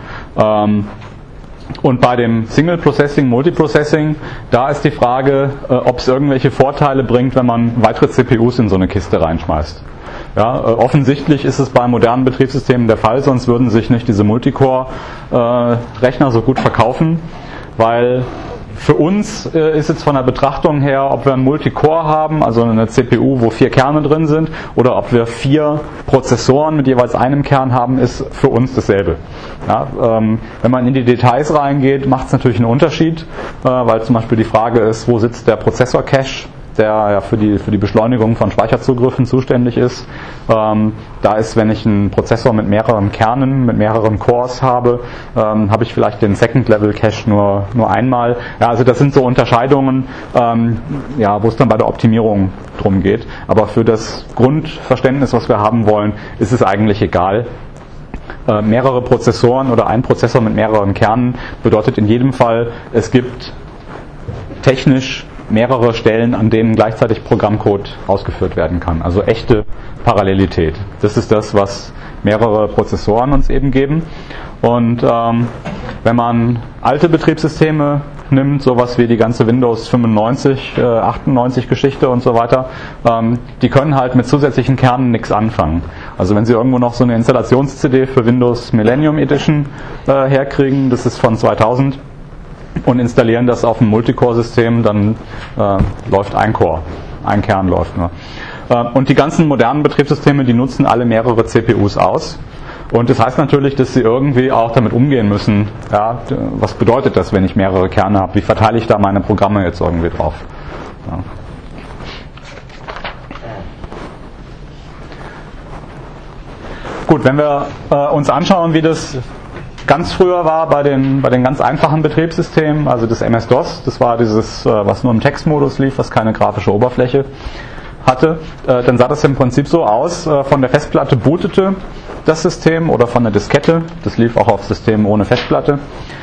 Und bei dem Single Processing, Multiprocessing, da ist die Frage, ob es irgendwelche Vorteile bringt, wenn man weitere CPUs in so eine Kiste reinschmeißt. Ja, offensichtlich ist es bei modernen Betriebssystemen der Fall, sonst würden sich nicht diese Multicore-Rechner so gut verkaufen, weil für uns ist jetzt von der Betrachtung her, ob wir einen Multicore haben, also eine CPU, wo 4 Kerne drin sind, oder ob wir 4 Prozessoren mit jeweils einem Kern haben, ist für uns dasselbe. Ja, wenn man in die Details reingeht, macht es natürlich einen Unterschied, weil zum Beispiel die Frage ist, wo sitzt der Prozessor-Cache, der ja für die Beschleunigung von Speicherzugriffen zuständig ist. Da ist, wenn ich einen Prozessor mit mehreren Kernen, mit mehreren Cores habe, habe ich vielleicht den Second-Level-Cache nur einmal. Ja, also das sind so Unterscheidungen, wo es dann bei der Optimierung drum geht. Aber für das Grundverständnis, was wir haben wollen, ist es eigentlich egal. Mehrere Prozessoren oder ein Prozessor mit mehreren Kernen bedeutet in jedem Fall, es gibt technisch mehrere Stellen, an denen gleichzeitig Programmcode ausgeführt werden kann. Also echte Parallelität. Das ist das, was mehrere Prozessoren uns eben geben. Und wenn man alte Betriebssysteme nimmt, sowas wie die ganze Windows 95, 98 Geschichte und so weiter, die können halt mit zusätzlichen Kernen nichts anfangen. Also wenn Sie irgendwo noch so eine Installations-CD für Windows Millennium Edition herkriegen, das ist von 2000, und installieren das auf ein Multicore-System, dann läuft ein Core, ein Kern läuft nur. Und die ganzen modernen Betriebssysteme, die nutzen alle mehrere CPUs aus. Und das heißt natürlich, dass sie irgendwie auch damit umgehen müssen, ja, was bedeutet das, wenn ich mehrere Kerne habe, wie verteile ich da meine Programme jetzt irgendwie drauf. Ja. Gut, wenn wir uns anschauen, wie das ganz früher war bei den ganz einfachen Betriebssystemen, also das MS-DOS, das war dieses, was nur im Textmodus lief, was keine grafische Oberfläche hatte, dann sah das im Prinzip so aus, von der Festplatte bootete das System oder von der Diskette, das lief auch auf Systemen ohne Festplatte,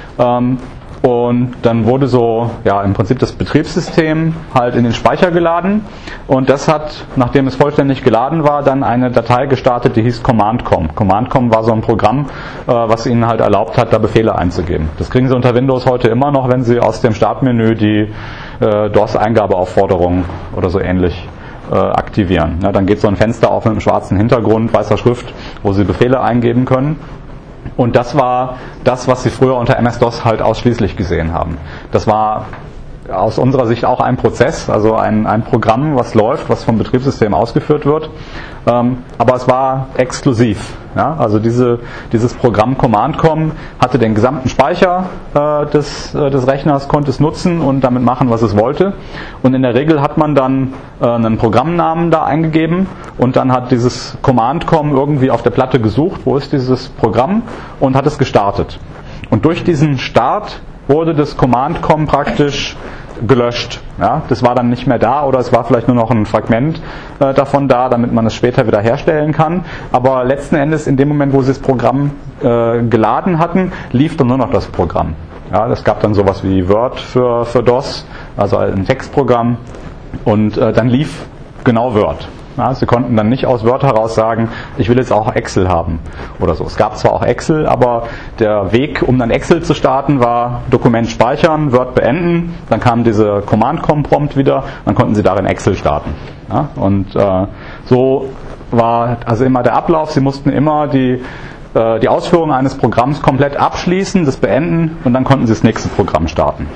und dann wurde so, ja, im Prinzip das Betriebssystem halt in den Speicher geladen, und das hat, nachdem es vollständig geladen war, dann eine Datei gestartet, die hieß Command-Com. Command-Com war so ein Programm, was Ihnen halt erlaubt hat, da Befehle einzugeben. Das kriegen Sie unter Windows heute immer noch, wenn Sie aus dem Startmenü die DOS-Eingabeaufforderung oder so ähnlich aktivieren. Ja, dann geht so ein Fenster auf mit einem schwarzen Hintergrund, weißer Schrift, wo Sie Befehle eingeben können. Und das war das, was Sie früher unter MS-DOS halt ausschließlich gesehen haben. Das war aus unserer Sicht auch ein Prozess, also ein Programm, was läuft, was vom Betriebssystem ausgeführt wird. Aber es war exklusiv. Ja? Also dieses Programm Command-Com hatte den gesamten Speicher des Rechners, konnte es nutzen und damit machen, was es wollte. Und in der Regel hat man dann einen Programmnamen da eingegeben, und dann hat dieses Command-Com irgendwie auf der Platte gesucht, wo ist dieses Programm, und hat es gestartet. Und durch diesen Start wurde das Command-Com praktisch gelöscht. Ja, das war dann nicht mehr da, oder es war vielleicht nur noch ein Fragment davon da, damit man es später wieder herstellen kann. Aber letzten Endes, in dem Moment, wo sie das Programm geladen hatten, lief dann nur noch das Programm. Ja, es gab dann sowas wie Word für DOS, also ein Textprogramm, und dann lief genau Word. Ja, Sie konnten dann nicht aus Word heraus sagen, ich will jetzt auch Excel haben oder so. Es gab zwar auch Excel, aber der Weg, um dann Excel zu starten, war Dokument speichern, Word beenden, dann kam diese Command-Com-Prompt wieder, dann konnten Sie darin Excel starten. Ja, und so war also immer der Ablauf. Sie mussten immer die Ausführung eines Programms komplett abschließen, das beenden, und dann konnten Sie das nächste Programm starten.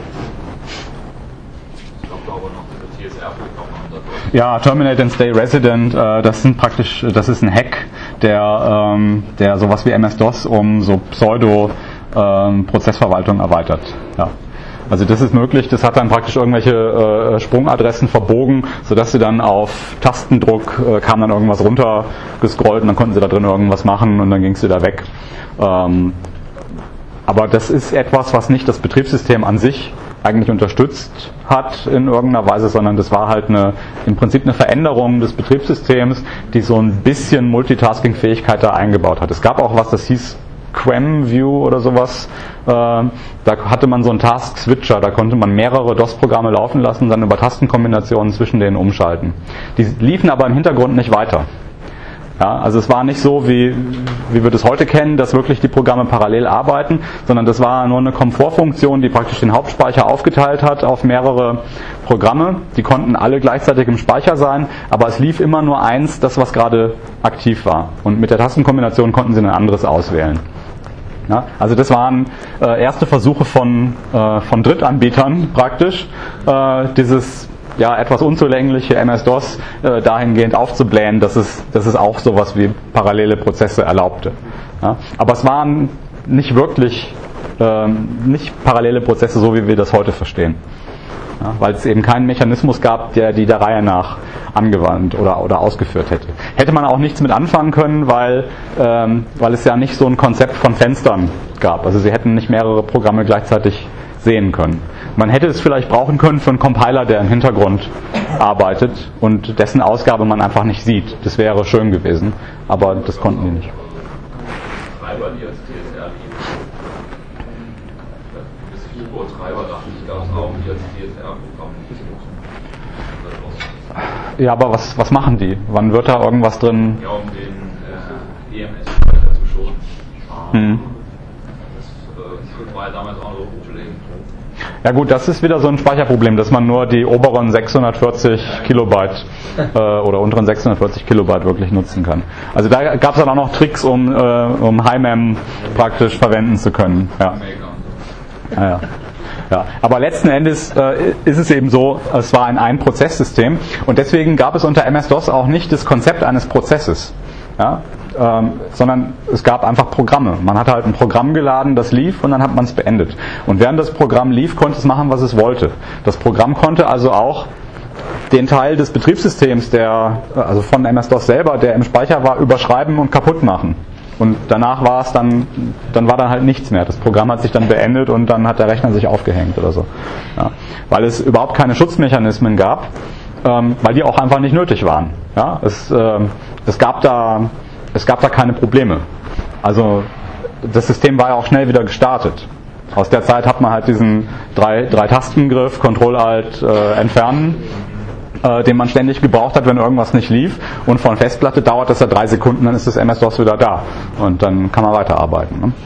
Ja, Terminate and Stay Resident, das ist ein Hack, der sowas wie MS-DOS um so Prozessverwaltung erweitert. Ja. Also das ist möglich, das hat dann praktisch irgendwelche Sprungadressen verbogen, sodass sie dann auf Tastendruck kam dann irgendwas runtergescrollt und dann konnten sie da drin irgendwas machen und dann ging es wieder weg. Aber das ist etwas, was nicht das Betriebssystem an sich eigentlich unterstützt hat in irgendeiner Weise, sondern das war halt im Prinzip eine Veränderung des Betriebssystems, die so ein bisschen Multitasking-Fähigkeit da eingebaut hat. Es gab auch was, das hieß QEMU oder sowas. Da hatte man so einen Task-Switcher, da konnte man mehrere DOS-Programme laufen lassen und dann über Tastenkombinationen zwischen denen umschalten. Die liefen aber im Hintergrund nicht weiter. Ja, also es war nicht so, wie wir das heute kennen, dass wirklich die Programme parallel arbeiten, sondern das war nur eine Komfortfunktion, die praktisch den Hauptspeicher aufgeteilt hat auf mehrere Programme. Die konnten alle gleichzeitig im Speicher sein, aber es lief immer nur eins, das was gerade aktiv war. Und mit der Tastenkombination konnten sie ein anderes auswählen. Ja, also das waren erste Versuche von Drittanbietern praktisch, dieses etwas unzulängliche MS-DOS dahingehend aufzublähen, dass es auch sowas wie parallele Prozesse erlaubte. Ja, aber es waren nicht wirklich nicht parallele Prozesse, so wie wir das heute verstehen. Ja, weil es eben keinen Mechanismus gab, der die der Reihe nach angewandt oder ausgeführt hätte. Hätte man auch nichts mit anfangen können, weil es ja nicht so ein Konzept von Fenstern gab. Also sie hätten nicht mehrere Programme gleichzeitig sehen können. Man hätte es vielleicht brauchen können für einen Compiler, der im Hintergrund arbeitet und dessen Ausgabe man einfach nicht sieht. Das wäre schön gewesen, aber das konnten die nicht.
Treiber, die als TSR liegen. Das Keyboard-Treiber dachte ich, gab es auch die als TSR-Programm.
Ja, aber was machen die? Wann wird da irgendwas drin?
Ja, um den EMS-Speicher zu schonen. Das war ja damals auch noch hochgelegt.
Ja gut, das ist wieder so ein Speicherproblem, dass man nur die oberen 640 Kilobyte oder unteren 640 Kilobyte wirklich nutzen kann. Also da gab es dann auch noch Tricks, um HiMem praktisch verwenden zu können. Ja. Aber letzten Endes ist es eben so, es war ein Ein-Prozess-System und deswegen gab es unter MS-DOS auch nicht das Konzept eines Prozesses. Ja, sondern es gab einfach Programme. Man hat halt ein Programm geladen, das lief und dann hat man es beendet. Und während das Programm lief, konnte es machen, was es wollte. Das Programm konnte also auch den Teil des Betriebssystems, also von MS-DOS selber, der im Speicher war, überschreiben und kaputt machen. Und danach war es dann war dann halt nichts mehr. Das Programm hat sich dann beendet und dann hat der Rechner sich aufgehängt oder so. Ja, weil es überhaupt keine Schutzmechanismen gab, weil die auch einfach nicht nötig waren. Ja, es gab da keine Probleme. Also das System war ja auch schnell wieder gestartet. Aus der Zeit hat man halt diesen 3-Tastengriff, Ctrl-Alt entfernen, den man ständig gebraucht hat, wenn irgendwas nicht lief. Und von Festplatte dauert das ja 3 Sekunden, dann ist das MS-DOS wieder da. Und dann kann man weiterarbeiten. Ne?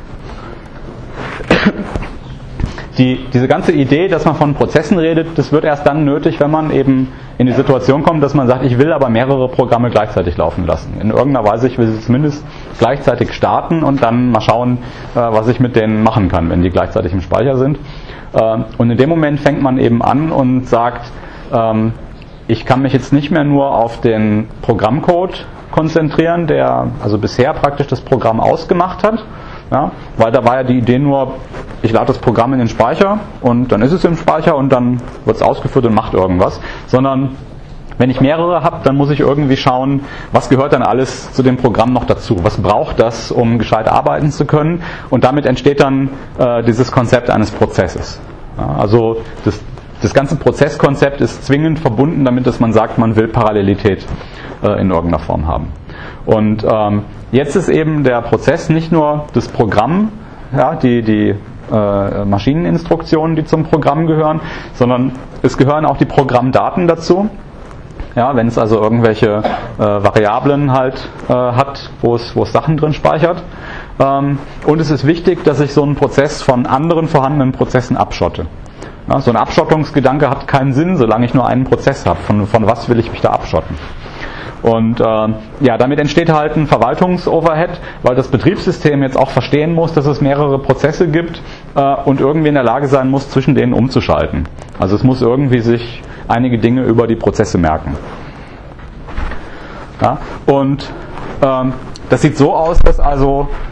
Diese ganze Idee, dass man von Prozessen redet, das wird erst dann nötig, wenn man eben in die Situation kommt, dass man sagt, ich will aber mehrere Programme gleichzeitig laufen lassen. In irgendeiner Weise, ich will sie zumindest gleichzeitig starten und dann mal schauen, was ich mit denen machen kann, wenn die gleichzeitig im Speicher sind. Und in dem Moment fängt man eben an und sagt, ich kann mich jetzt nicht mehr nur auf den Programmcode konzentrieren, der also bisher praktisch das Programm ausgemacht hat. Ja, weil da war ja die Idee nur, ich lade das Programm in den Speicher und dann ist es im Speicher und dann wird es ausgeführt und macht irgendwas. Sondern wenn ich mehrere habe, dann muss ich irgendwie schauen, was gehört dann alles zu dem Programm noch dazu? Was braucht das, um gescheit arbeiten zu können? Und damit entsteht dann dieses Konzept eines Prozesses. Ja, also das ganze Prozesskonzept ist zwingend verbunden damit, dass man sagt, man will Parallelität in irgendeiner Form haben. Und jetzt ist eben der Prozess nicht nur das Programm, ja, die Maschineninstruktionen, die zum Programm gehören, sondern es gehören auch die Programmdaten dazu. Ja, wenn es also irgendwelche Variablen halt hat, wo es Sachen drin speichert. Und es ist wichtig, dass ich so einen Prozess von anderen vorhandenen Prozessen abschotte. Ja, so ein Abschottungsgedanke hat keinen Sinn, solange ich nur einen Prozess habe. Von was will ich mich da abschotten? Und damit entsteht halt ein Verwaltungsoverhead, weil das Betriebssystem jetzt auch verstehen muss, dass es mehrere Prozesse gibt und irgendwie in der Lage sein muss, zwischen denen umzuschalten. Also es muss irgendwie sich einige Dinge über die Prozesse merken. Ja, und das sieht so aus, dass also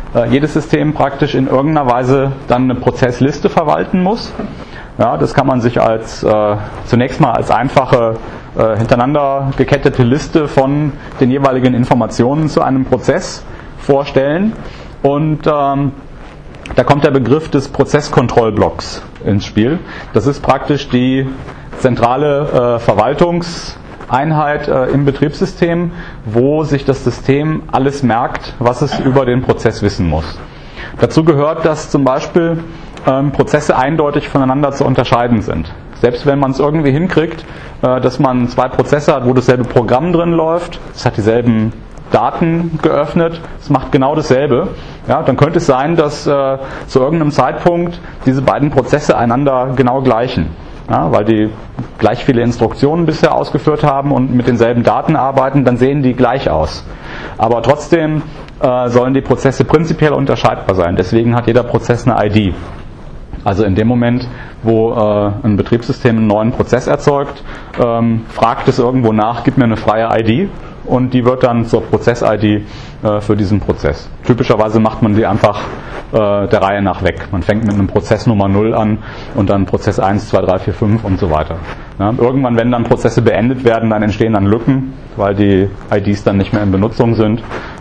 jedes System praktisch in irgendeiner Weise dann eine Prozessliste verwalten muss. Ja, das kann man sich zunächst mal als einfache hintereinander gekettete Liste von den jeweiligen Informationen zu einem Prozess vorstellen. Und da kommt der Begriff des Prozesskontrollblocks ins Spiel. Das ist praktisch die zentrale Verwaltungseinheit im Betriebssystem, wo sich das System alles merkt, was es über den Prozess wissen muss. Dazu gehört, dass zum Beispiel Prozesse eindeutig voneinander zu unterscheiden sind. Selbst wenn man es irgendwie hinkriegt, dass man zwei Prozesse hat, wo dasselbe Programm drin läuft, es hat dieselben Daten geöffnet, es macht genau dasselbe, ja, dann könnte es sein, dass zu irgendeinem Zeitpunkt diese beiden Prozesse einander genau gleichen. Ja, weil die gleich viele Instruktionen bisher ausgeführt haben und mit denselben Daten arbeiten, dann sehen die gleich aus. Aber trotzdem sollen die Prozesse prinzipiell unterscheidbar sein. Deswegen hat jeder Prozess eine ID. Also in dem Moment, wo ein Betriebssystem einen neuen Prozess erzeugt, fragt es irgendwo nach, gib mir eine freie ID, und die wird dann zur Prozess-ID für diesen Prozess. Typischerweise macht man die einfach der Reihe nach weg. Man fängt mit einem Prozess Nummer 0 an und dann Prozess 1, 2, 3, 4, 5 und so weiter. Ja, irgendwann, wenn dann Prozesse beendet werden, dann entstehen dann Lücken, weil die IDs dann nicht mehr in Benutzung sind,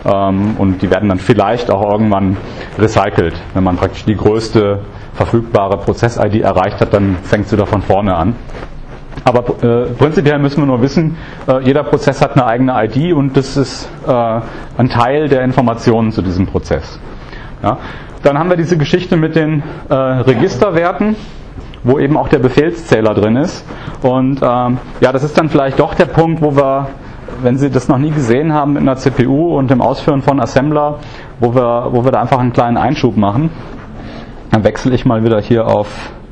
und die werden dann vielleicht auch irgendwann recycelt. Wenn man praktisch die größte verfügbare Prozess-ID erreicht hat, dann fängt sie da von vorne an. Aber prinzipiell müssen wir nur wissen, jeder Prozess hat eine eigene ID und das ist ein Teil der Informationen zu diesem Prozess. Ja. Dann haben wir diese Geschichte mit den Registerwerten, wo eben auch der Befehlszähler drin ist. Und ja, das ist dann vielleicht doch der Punkt, wo wir, wenn Sie das noch nie gesehen haben mit einer CPU und dem Ausführen von Assembler, wo wir da einfach einen kleinen Einschub machen. Dann wechsle ich mal wieder hier auf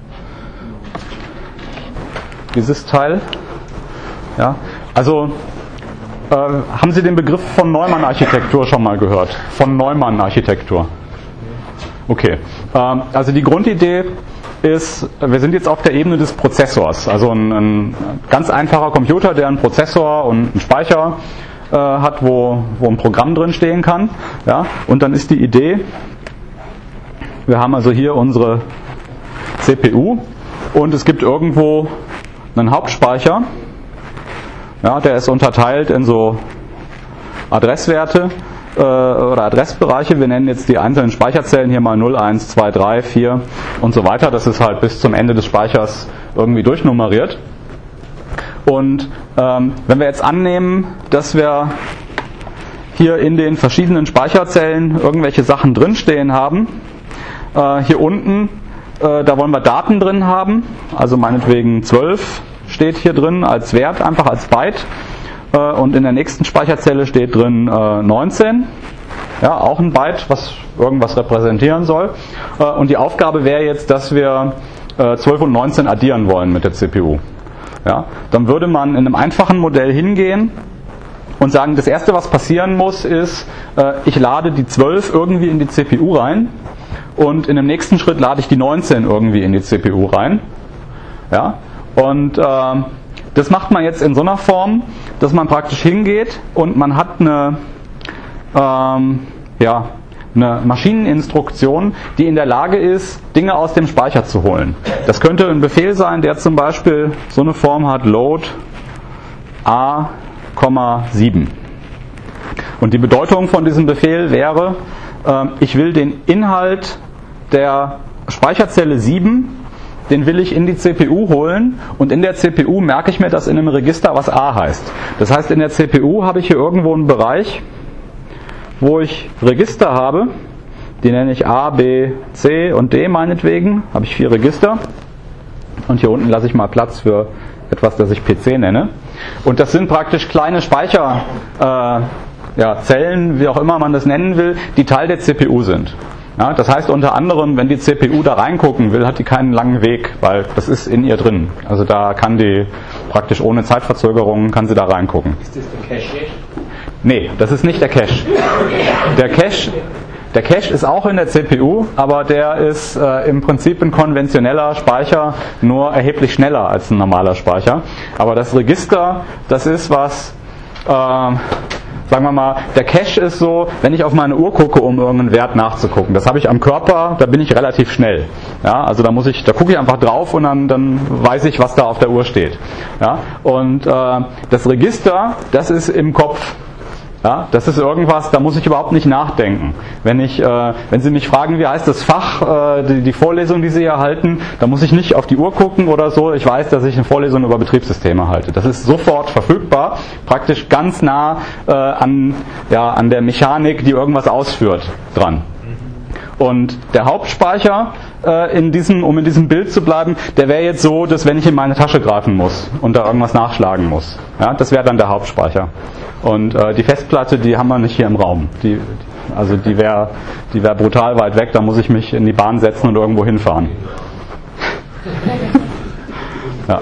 dieses Teil. Ja, also haben Sie den Begriff von Neumann-Architektur schon mal gehört? Von Neumann-Architektur. Okay. Also die Grundidee ist, wir sind jetzt auf der Ebene des Prozessors. Also ein ganz einfacher Computer, der einen Prozessor und einen Speicher hat, wo ein Programm drin stehen kann. Ja, und dann ist die Idee, wir haben also hier unsere CPU und es gibt irgendwo einen Hauptspeicher, ja, der ist unterteilt in so Adresswerte oder Adressbereiche. Wir nennen jetzt die einzelnen Speicherzellen hier mal 0, 1, 2, 3, 4 und so weiter. Das ist halt bis zum Ende des Speichers irgendwie durchnummeriert. Und wenn wir jetzt annehmen, dass wir hier in den verschiedenen Speicherzellen irgendwelche Sachen drinstehen haben, hier unten, da wollen wir Daten drin haben, also meinetwegen 12 steht hier drin als Wert, einfach als Byte, und in der nächsten Speicherzelle steht drin 19, ja, auch ein Byte, was irgendwas repräsentieren soll, und die Aufgabe wäre jetzt, dass wir 12 und 19 addieren wollen mit der CPU. Ja, dann würde man in einem einfachen Modell hingehen und sagen, das erste, was passieren muss, ist, ich lade die 12 irgendwie in die CPU rein und in dem nächsten Schritt lade ich die 19 irgendwie in die CPU rein. Ja, und das macht man jetzt in so einer Form, dass man praktisch hingeht und man hat eine Maschineninstruktion, die in der Lage ist, Dinge aus dem Speicher zu holen. Das könnte ein Befehl sein, der zum Beispiel so eine Form hat, load A,7. Und die Bedeutung von diesem Befehl wäre, ich will den Inhalt der Speicherzelle 7, den will ich in die CPU holen und in der CPU merke ich mir das in einem Register, was A heißt. Das heißt, in der CPU habe ich hier irgendwo einen Bereich, wo ich Register habe, die nenne ich A, B, C und D meinetwegen, habe ich 4 Register und hier unten lasse ich mal Platz für etwas, das ich PC nenne. Und das sind praktisch kleine Speicherzellen, wie auch immer man das nennen will, die Teil der CPU sind. Ja, das heißt unter anderem, wenn die CPU da reingucken will, hat die keinen langen Weg, weil das ist in ihr drin. Also da kann die praktisch ohne Zeitverzögerung kann sie da reingucken.
Ist das der Cache?
Nee, das ist nicht der Cache. Der Cache ist auch in der CPU, aber der ist im Prinzip ein konventioneller Speicher, nur erheblich schneller als ein normaler Speicher. Aber das Register, das ist was sagen wir mal, der Cache ist so, wenn ich auf meine Uhr gucke, um irgendeinen Wert nachzugucken. Das habe ich am Körper, da bin ich relativ schnell. Ja, also da gucke ich einfach drauf und dann weiß ich, was da auf der Uhr steht. Ja, und das Register, das ist im Kopf. Ja, das ist irgendwas, da muss ich überhaupt nicht nachdenken. Wenn Sie mich fragen, wie heißt das Fach, die Vorlesung, die Sie hier halten, da muss ich nicht auf die Uhr gucken oder so. Ich weiß, dass ich eine Vorlesung über Betriebssysteme halte. Das ist sofort verfügbar, praktisch ganz nah an der Mechanik, die irgendwas ausführt, dran. Und der Hauptspeicher, um in diesem Bild zu bleiben, der wäre jetzt so, dass wenn ich in meine Tasche greifen muss und da irgendwas nachschlagen muss, ja, das wäre dann der Hauptspeicher. Und die Festplatte, die haben wir nicht hier im Raum. Die wäre brutal weit weg, da muss ich mich in die Bahn setzen und irgendwo hinfahren. Ja.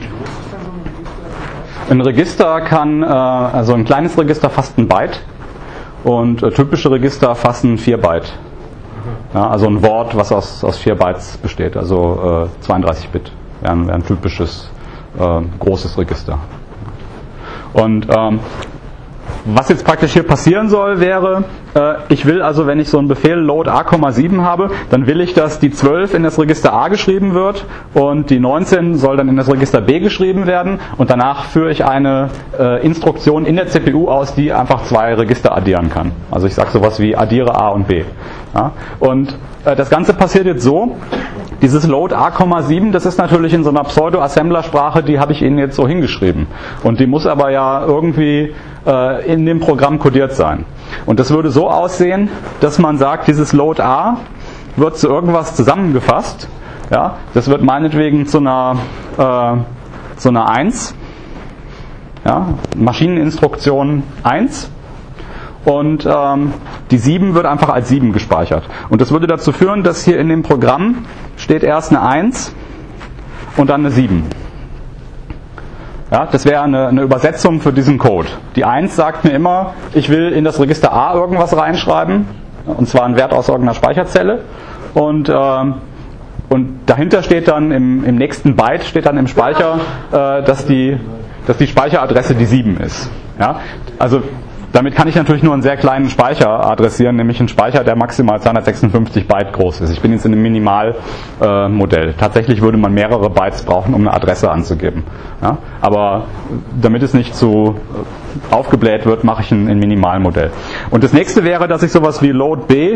Ein Register kann, also ein kleines Register fasst ein Byte und typische Register fassen 4 Byte. Ja, also ein Wort, was aus 4 Bytes besteht, also 32 Bit wäre ein typisches großes Register. Und was jetzt praktisch hier passieren soll, wäre, ich will also, wenn ich so einen Befehl load a,7 habe, dann will ich, dass die 12 in das Register A geschrieben wird und die 19 soll dann in das Register B geschrieben werden und danach führe ich eine Instruktion in der CPU aus, die einfach 2 Register addieren kann. Also ich sage sowas wie addiere A und B. Ja? Und das Ganze passiert jetzt so, dieses load a,7, das ist natürlich in so einer Pseudo-Assembler-Sprache, die habe ich Ihnen jetzt so hingeschrieben. Und die muss aber ja irgendwie in dem Programm codiert sein. Und das würde so aussehen, dass man sagt, dieses load a wird zu irgendwas zusammengefasst. Ja, das wird meinetwegen zu einer 1. Ja, Maschineninstruktion 1. Und die 7 wird einfach als 7 gespeichert. Und das würde dazu führen, dass hier in dem Programm steht erst eine 1 und dann eine 7. Ja, das wäre eine Übersetzung für diesen Code. Die 1 sagt mir immer, ich will in das Register A irgendwas reinschreiben, und zwar einen Wert aus irgendeiner Speicherzelle. Und dahinter steht dann im nächsten Byte steht dann im Speicher, dass die Speicheradresse die 7 ist. Ja, also damit kann ich natürlich nur einen sehr kleinen Speicher adressieren, nämlich einen Speicher, der maximal 256 Byte groß ist. Ich bin jetzt in einem Minimalmodell. Tatsächlich würde man mehrere Bytes brauchen, um eine Adresse anzugeben. Ja? Aber damit es nicht zu aufgebläht wird, mache ich ein Minimalmodell. Und das nächste wäre, dass ich sowas wie load b,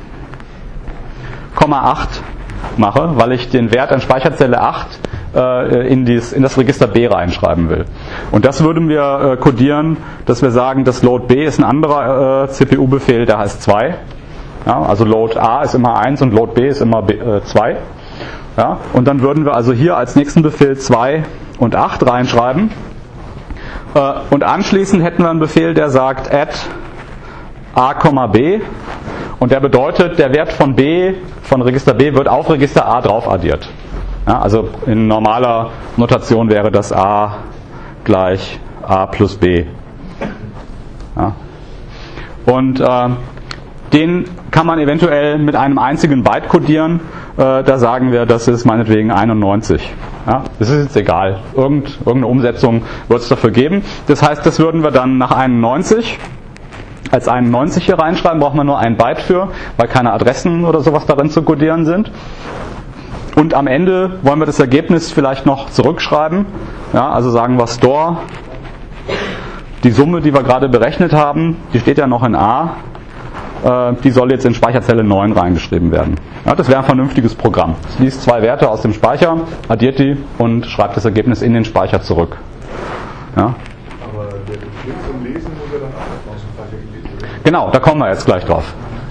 8 mache, weil ich den Wert an Speicherzelle 8 in das Register B reinschreiben will. Und das würden wir codieren, dass wir sagen, das load B ist ein anderer CPU-Befehl, der heißt 2. Ja, also load A ist immer 1 und load B ist immer 2. Ja, und dann würden wir also hier als nächsten Befehl 2 und 8 reinschreiben. Und anschließend hätten wir einen Befehl, der sagt add a, b. Und der bedeutet, der Wert von Register B wird auf Register A drauf addiert. Ja, also in normaler Notation wäre das A gleich A plus B. Ja. Und den kann man eventuell mit einem einzigen Byte codieren. Da sagen wir, das ist meinetwegen 91. Ja, das ist jetzt egal. Irgendeine Umsetzung wird es dafür geben. Das heißt, das würden wir dann nach 91 als 91 hier reinschreiben, braucht man nur ein Byte für, weil keine Adressen oder sowas darin zu codieren sind. Und am Ende wollen wir das Ergebnis vielleicht noch zurückschreiben. Ja, also sagen wir store, die Summe, die wir gerade berechnet haben, die steht ja noch in A, die soll jetzt in Speicherzelle 9 reingeschrieben werden. Ja, das wäre ein vernünftiges Programm. Es liest 2 Werte aus dem Speicher, addiert die und schreibt das Ergebnis in den Speicher zurück. Ja.
Aber der Befehl zum Lesen muss ja dann auch aus dem Speicher gelesen werden.
Genau, da kommen wir jetzt gleich drauf.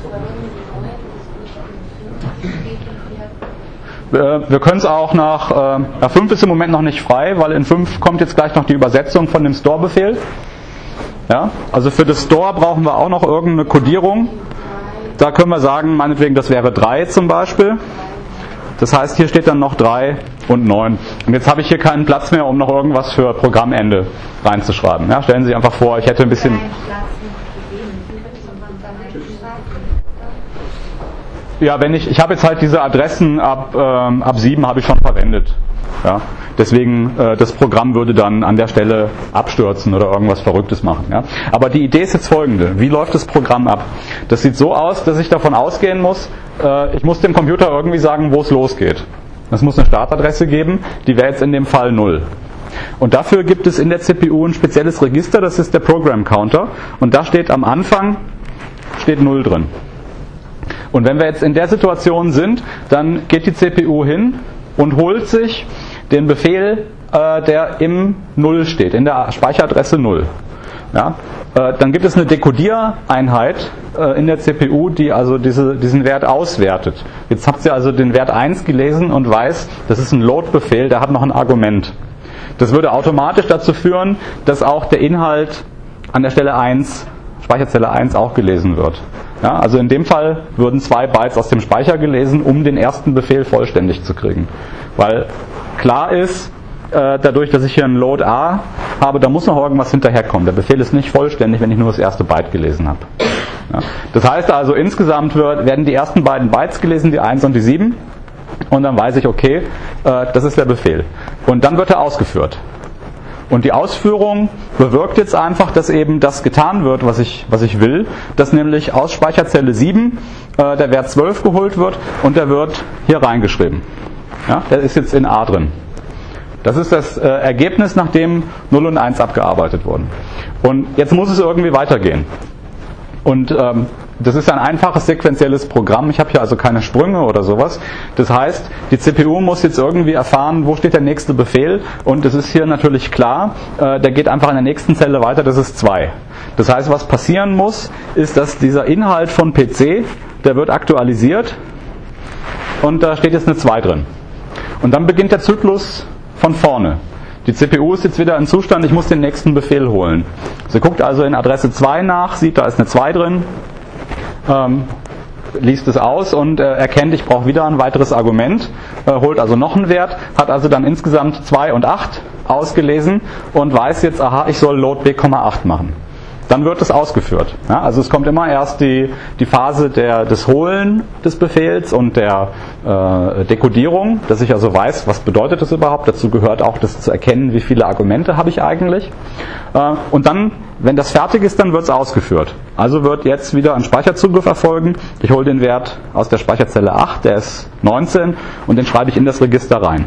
Wir können es auch nach 5 ist im Moment noch nicht frei, weil in 5 kommt jetzt gleich noch die Übersetzung von dem Store-Befehl. Ja, also für das Store brauchen wir auch noch irgendeine Codierung. Da können wir sagen, meinetwegen, das wäre 3 zum Beispiel. Das heißt, hier steht dann noch 3 und 9. Und jetzt habe ich hier keinen Platz mehr, um noch irgendwas für Programmende reinzuschreiben. Ja, stellen Sie sich einfach vor, ich hätte ein bisschen... Ja, ich habe jetzt halt diese Adressen ab 7 habe ich schon verwendet. Ja, deswegen das Programm würde dann an der Stelle abstürzen oder irgendwas Verrücktes machen. Ja. Aber die Idee ist jetzt folgende: Wie läuft das Programm ab? Das sieht so aus, dass ich davon ausgehen muss, ich muss dem Computer irgendwie sagen, wo es losgeht. Es muss eine Startadresse geben, die wäre jetzt in dem Fall 0. Und dafür gibt es in der CPU ein spezielles Register, das ist der Program Counter. Und da steht am Anfang 0 drin. Und wenn wir jetzt in der Situation sind, dann geht die CPU hin und holt sich den Befehl, der im 0 steht, in der Speicheradresse 0. Ja? Dann gibt es eine Dekodiereinheit in der CPU, die also diesen Wert auswertet. Jetzt habt ihr also den Wert 1 gelesen und weiß, das ist ein Load-Befehl, der hat noch ein Argument. Das würde automatisch dazu führen, dass auch der Inhalt an der Stelle 1, Speicherzelle 1, auch gelesen wird. Ja, also in dem Fall würden 2 Bytes aus dem Speicher gelesen, um den ersten Befehl vollständig zu kriegen. Weil klar ist, dadurch, dass ich hier einen Load A habe, da muss noch irgendwas hinterherkommen. Der Befehl ist nicht vollständig, wenn ich nur das erste Byte gelesen habe. Ja, das heißt also, insgesamt werden die ersten beiden Bytes gelesen, die 1 und die 7. Und dann weiß ich, okay, das ist der Befehl. Und dann wird er ausgeführt. Und die Ausführung bewirkt jetzt einfach, dass eben das getan wird, was ich will, dass nämlich aus Speicherzelle 7 der Wert 12 geholt wird und der wird hier reingeschrieben. Ja, der ist jetzt in A drin. Das ist das Ergebnis, nachdem 0 und 1 abgearbeitet wurden. Und jetzt muss es irgendwie weitergehen. Und das ist ein einfaches sequenzielles Programm. Ich habe hier also keine Sprünge oder sowas. Das heißt, die CPU muss jetzt irgendwie erfahren, wo steht der nächste Befehl. Und es ist hier natürlich klar, der geht einfach in der nächsten Zelle weiter, das ist 2. Das heißt, was passieren muss, ist, dass dieser Inhalt von PC, der wird aktualisiert und da steht jetzt eine 2 drin. Und dann beginnt der Zyklus von vorne. Die CPU ist jetzt wieder im Zustand, ich muss den nächsten Befehl holen. Sie guckt also in Adresse 2 nach, sieht, da ist eine 2 drin, liest es aus und erkennt, ich brauche wieder ein weiteres Argument, holt also noch einen Wert, hat also dann insgesamt 2 und 8 ausgelesen und weiß jetzt, aha, ich soll Load B,8 machen. Dann wird es ausgeführt. Ja, also es kommt immer erst die Phase des Holen des Befehls und der Dekodierung, dass ich also weiß, was bedeutet das überhaupt. Dazu gehört auch das zu erkennen, wie viele Argumente habe ich eigentlich. Und dann, wenn das fertig ist, dann wird es ausgeführt. Also wird jetzt wieder ein Speicherzugriff erfolgen. Ich hole den Wert aus der Speicherzelle 8, der ist 19, und den schreibe ich in das Register rein.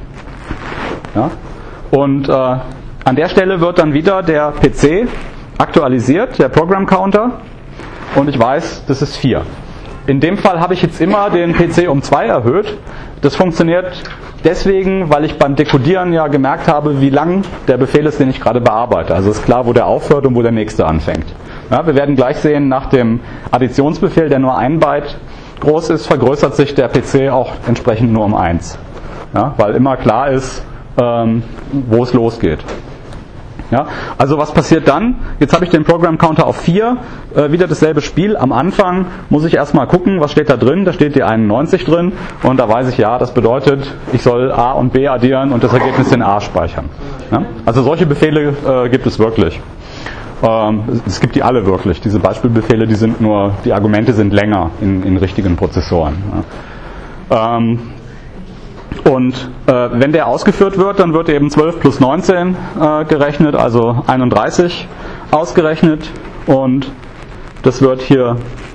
Ja? Und an der Stelle wird dann wieder der PC aktualisiert, der Program Counter, und ich weiß, das ist 4. In dem Fall habe ich jetzt immer den PC um 2 erhöht. Das funktioniert deswegen, weil ich beim Dekodieren ja gemerkt habe, wie lang der Befehl ist, den ich gerade bearbeite. Also ist klar, wo der aufhört und wo der nächste anfängt. Ja, wir werden gleich sehen, nach dem Additionsbefehl, der nur 1 Byte groß ist, vergrößert sich der PC auch entsprechend nur um 1. Ja, weil immer klar ist, wo es losgeht. Ja, also was passiert dann? Jetzt habe ich den Program Counter auf 4, wieder dasselbe Spiel. Am Anfang muss ich erstmal gucken, was steht da drin. Da steht die 91 drin und da weiß ich, ja, das bedeutet, ich soll A und B addieren und das Ergebnis in A speichern. Ja? Also solche Befehle gibt es wirklich. Es gibt die alle wirklich. Diese Beispielbefehle, die Argumente sind länger in richtigen Prozessoren. Ja? Und wenn der ausgeführt wird, dann wird eben 12 plus 19 gerechnet, also 31 ausgerechnet, und das wird hier,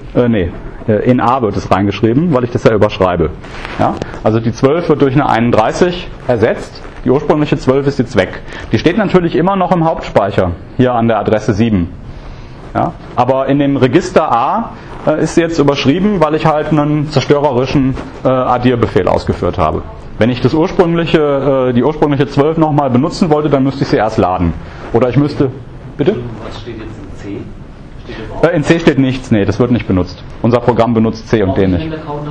in A wird es reingeschrieben, weil ich das ja überschreibe. Ja? Also die 12 wird durch eine 31 ersetzt, die ursprüngliche 12 ist jetzt weg. Die steht natürlich immer noch im Hauptspeicher, hier an der Adresse 7. Ja? Aber in dem Register A ist sie jetzt überschrieben, weil ich halt einen zerstörerischen Addierbefehl ausgeführt habe. Wenn ich die ursprüngliche 12 nochmal benutzen wollte, dann müsste ich sie erst laden. Oder ich müsste... Bitte?
Was steht jetzt in C?
In C steht nichts, nee, das wird nicht benutzt. Unser Programm benutzt C und D nicht.
Der Counter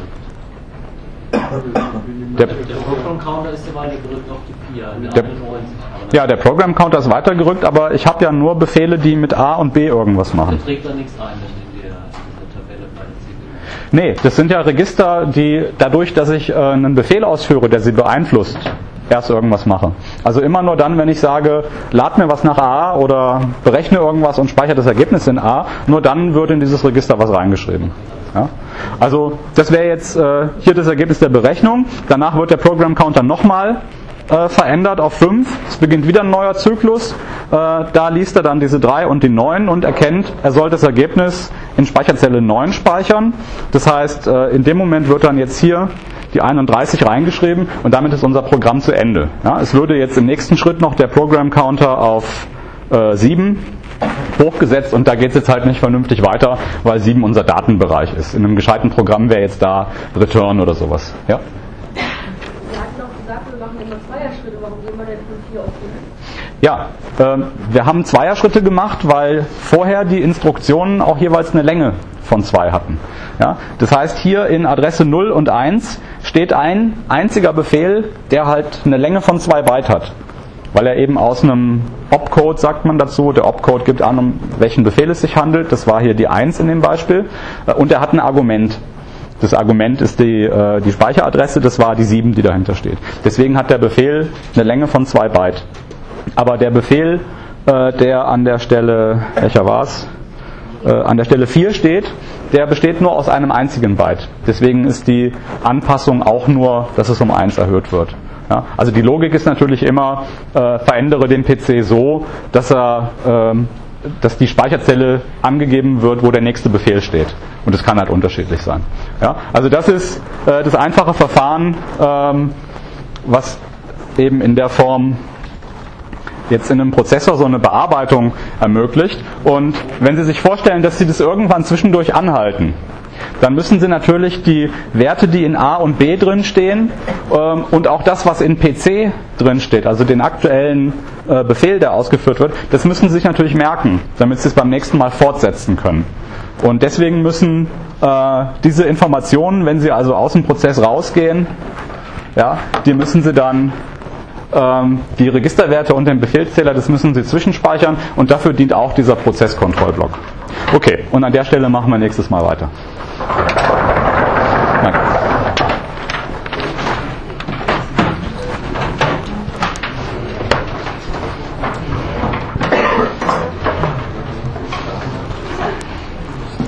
der Program Counter ist ja weitergerückt auf die 4,
Ja, der Program Counter ist weitergerückt, aber ich habe ja nur Befehle, die mit A und B irgendwas machen.
Der trägt da nichts ein, wenn in der Tabelle bei der CPU.
Nee, das sind ja Register, die dadurch, dass ich einen Befehl ausführe, der sie beeinflusst, erst irgendwas mache. Also immer nur dann, wenn ich sage, lad mir was nach A oder berechne irgendwas und speichere das Ergebnis in A, nur dann wird in dieses Register was reingeschrieben. Ja? Also das wäre jetzt hier das Ergebnis der Berechnung. Danach wird der Program Counter nochmal verändert auf 5. Es beginnt wieder ein neuer Zyklus. Da liest er dann diese 3 und die 9 und erkennt, er soll das Ergebnis in Speicherzelle 9 speichern. Das heißt, in dem Moment wird dann jetzt hier die 31 reingeschrieben und damit ist unser Programm zu Ende. Ja, es würde jetzt im nächsten Schritt noch der Program Counter auf 7 hochgesetzt und da geht es jetzt halt nicht vernünftig weiter, weil 7 unser Datenbereich ist. In einem gescheiten Programm wäre jetzt da Return oder sowas. Ja? Ja, wir haben Zweierschritte gemacht, weil vorher die Instruktionen auch jeweils eine Länge von 2 hatten. Ja, das heißt, hier in Adresse 0 und 1 steht ein einziger Befehl, der halt eine Länge von 2 Byte hat. Weil er eben aus einem Opcode, sagt man dazu, der Opcode gibt an, um welchen Befehl es sich handelt. Das war hier die 1 in dem Beispiel. Und er hat ein Argument. Das Argument ist die Speicheradresse, das war die 7, die dahinter steht. Deswegen hat der Befehl eine Länge von 2 Byte. Aber der Befehl, der an der Stelle, welcher war's? An der Stelle 4 steht, der besteht nur aus einem einzigen Byte. Deswegen ist die Anpassung auch nur, dass es um 1 erhöht wird. Ja, also die Logik ist natürlich immer, verändere den PC so, dass die Speicherzelle angegeben wird, wo der nächste Befehl steht. Und das kann halt unterschiedlich sein. Ja, also das ist das einfache Verfahren, was eben in der Form jetzt in einem Prozessor so eine Bearbeitung ermöglicht. Und wenn Sie sich vorstellen, dass Sie das irgendwann zwischendurch anhalten, dann müssen Sie natürlich die Werte, die in A und B drin stehen und auch das, was in PC drin steht, also den aktuellen Befehl, der ausgeführt wird, das müssen Sie sich natürlich merken, damit Sie es beim nächsten Mal fortsetzen können. Und deswegen müssen diese Informationen, wenn Sie also aus dem Prozess rausgehen, ja, die müssen Sie dann die Registerwerte und den Befehlszähler, das müssen Sie zwischenspeichern und dafür dient auch dieser Prozesskontrollblock. Okay, und an der Stelle machen wir nächstes Mal weiter.